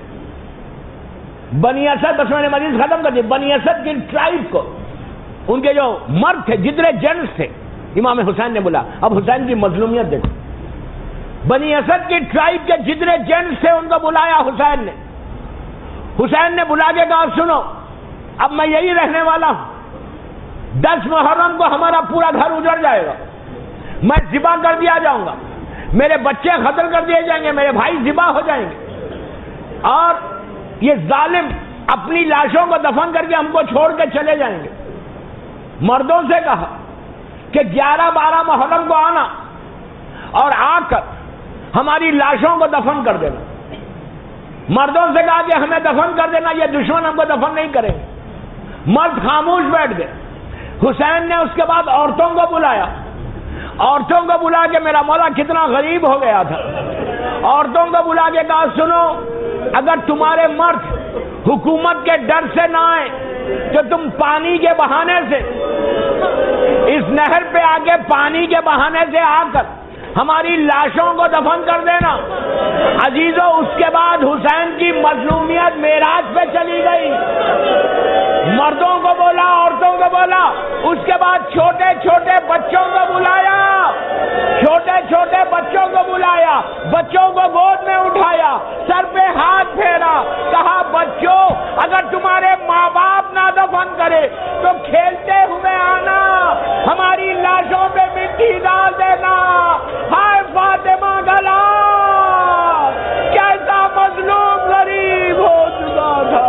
بنی اسد، بس میں نے مجلس ختم کر دی، بنی اسد کی ٹرائب کو، ان کے جو مرد تھے، جتنے جینٹس تھے، امام حسین نے بلا. اب حسین کی مظلومیت دیکھو، بنی اسد کی ٹرائب کے جتنے جینٹس تھے ان کو بلایا حسین نے. حسین نے بلا کے کہا سنو اب میں یہی رہنے والا ہوں، دس محرم کو ہمارا پورا گھر اجڑ جائے گا، میں ذبح کر دیا جاؤں گا، میرے بچے قتل کر دیے جائیں گے، میرے بھائی ذبح ہو جائیں گے، اور یہ ظالم اپنی لاشوں کو دفن کر کے ہم کو چھوڑ کے چلے جائیں گے. مردوں سے کہا کہ گیارہ بارہ محرم کو آنا اور آ کر ہماری لاشوں کو دفن کر دینا. مردوں سے کہا کہ ہمیں دفن کر دینا، یہ دشمن ہم کو دفن نہیں کریں گے. مرد خاموش بیٹھ گئے. حسین نے اس کے بعد عورتوں کو بلایا، عورتوں کو بلا کے میرا مولا کتنا غریب ہو گیا تھا، عورتوں کو بلا کے کہا سنو اگر تمہارے مرد حکومت کے ڈر سے نہ آئے تو تم پانی کے بہانے سے اس نہر پہ آ کے پانی کے بہانے سے آ کر ہماری لاشوں کو دفن کر دینا. عزیزو اس کے بعد حسین کی مظلومیت معراج پہ چلی گئی. مردوں کو بولا، عورتوں کو بولا، اس کے بعد چھوٹے چھوٹے بچوں کو بلایا، چھوٹے چھوٹے بچوں کو بلایا، بچوں کو گود میں اٹھایا، سر پہ ہاتھ پھیرا، کہا بچوں اگر تمہارے ماں باپ نہ دفن کرے تو کھیلتے ہوئے آنا، ہماری لاشوں پہ مٹی ڈال دینا. ہائے فاطمہ کا لال کیسا مظلوم غریب ہو چکا تھا.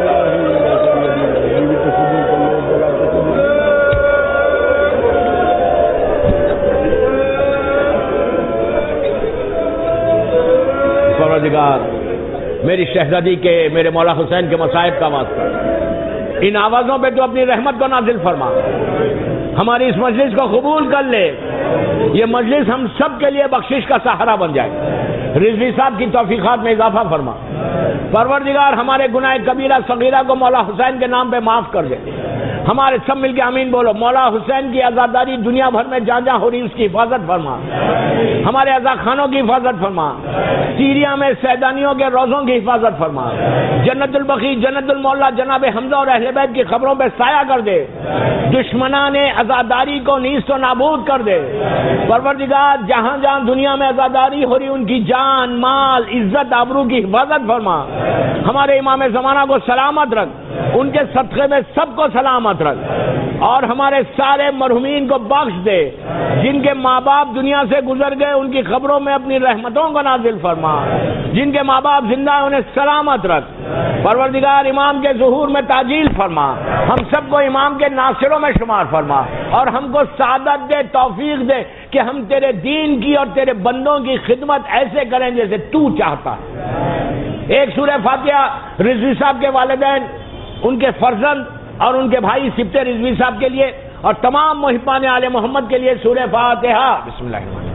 پروردگار میری شہزادی کے، میرے مولا حسین کے مصائب کا واسطہ ان آوازوں پہ تو اپنی رحمت کو نازل فرما، ہماری اس مجلس کو قبول کر لے، یہ مجلس ہم سب کے لیے بخشش کا سہارا بن جائے. رضوی صاحب کی توفیقات میں اضافہ فرما. پروردگار ہمارے گناہ کبیرہ صغیرہ کو مولا حسین کے نام پہ معاف کر دے. ہمارے سب مل کے آمین بولو. مولا حسین کی عزاداری دنیا بھر میں جہاں جہاں ہو رہی اس کی حفاظت فرما، ہمارے عزا خانوں کی حفاظت فرما، سیریا میں سیدانیوں کے روزوں کی حفاظت فرما، جنت البقیع جنت المولا جناب حمزہ اور اہل بیت کی خبروں پہ سایہ کر دے، دشمنان عزاداری کو نیست و نابود کر دے. پروردگار جہاں جہاں دنیا میں عزاداری ہو رہی ان کی جان مال عزت آبرو کی حفاظت فرما. ہمارے امام زمانہ کو سلامت رکھ، ان کے صدقے میں سب کو سلامت رکھ، اور ہمارے سارے مرحومین کو بخش دے. جن کے ماں باپ دنیا سے گزر گئے ان کی خبروں میں اپنی رحمتوں کو نازل فرما، جن کے ماں باپ زندہ ہیں انہیں سلامت رکھ. پروردگار امام کے ظہور میں تعجیل فرما، ہم سب کو امام کے ناصروں میں شمار فرما، اور ہم کو سعادت دے، توفیق دے کہ ہم تیرے دین کی اور تیرے بندوں کی خدمت ایسے کریں جیسے تو چاہتا ہے. ایک سورہ فاتحہ رضوی صاحب کے والدین، ان کے فرزند اور ان کے بھائی سبتے رضوی صاحب کے لیے اور تمام محبان آل محمد کے لیے سورہ فاتحہ. بسم اللہ الرحمن الرحیم.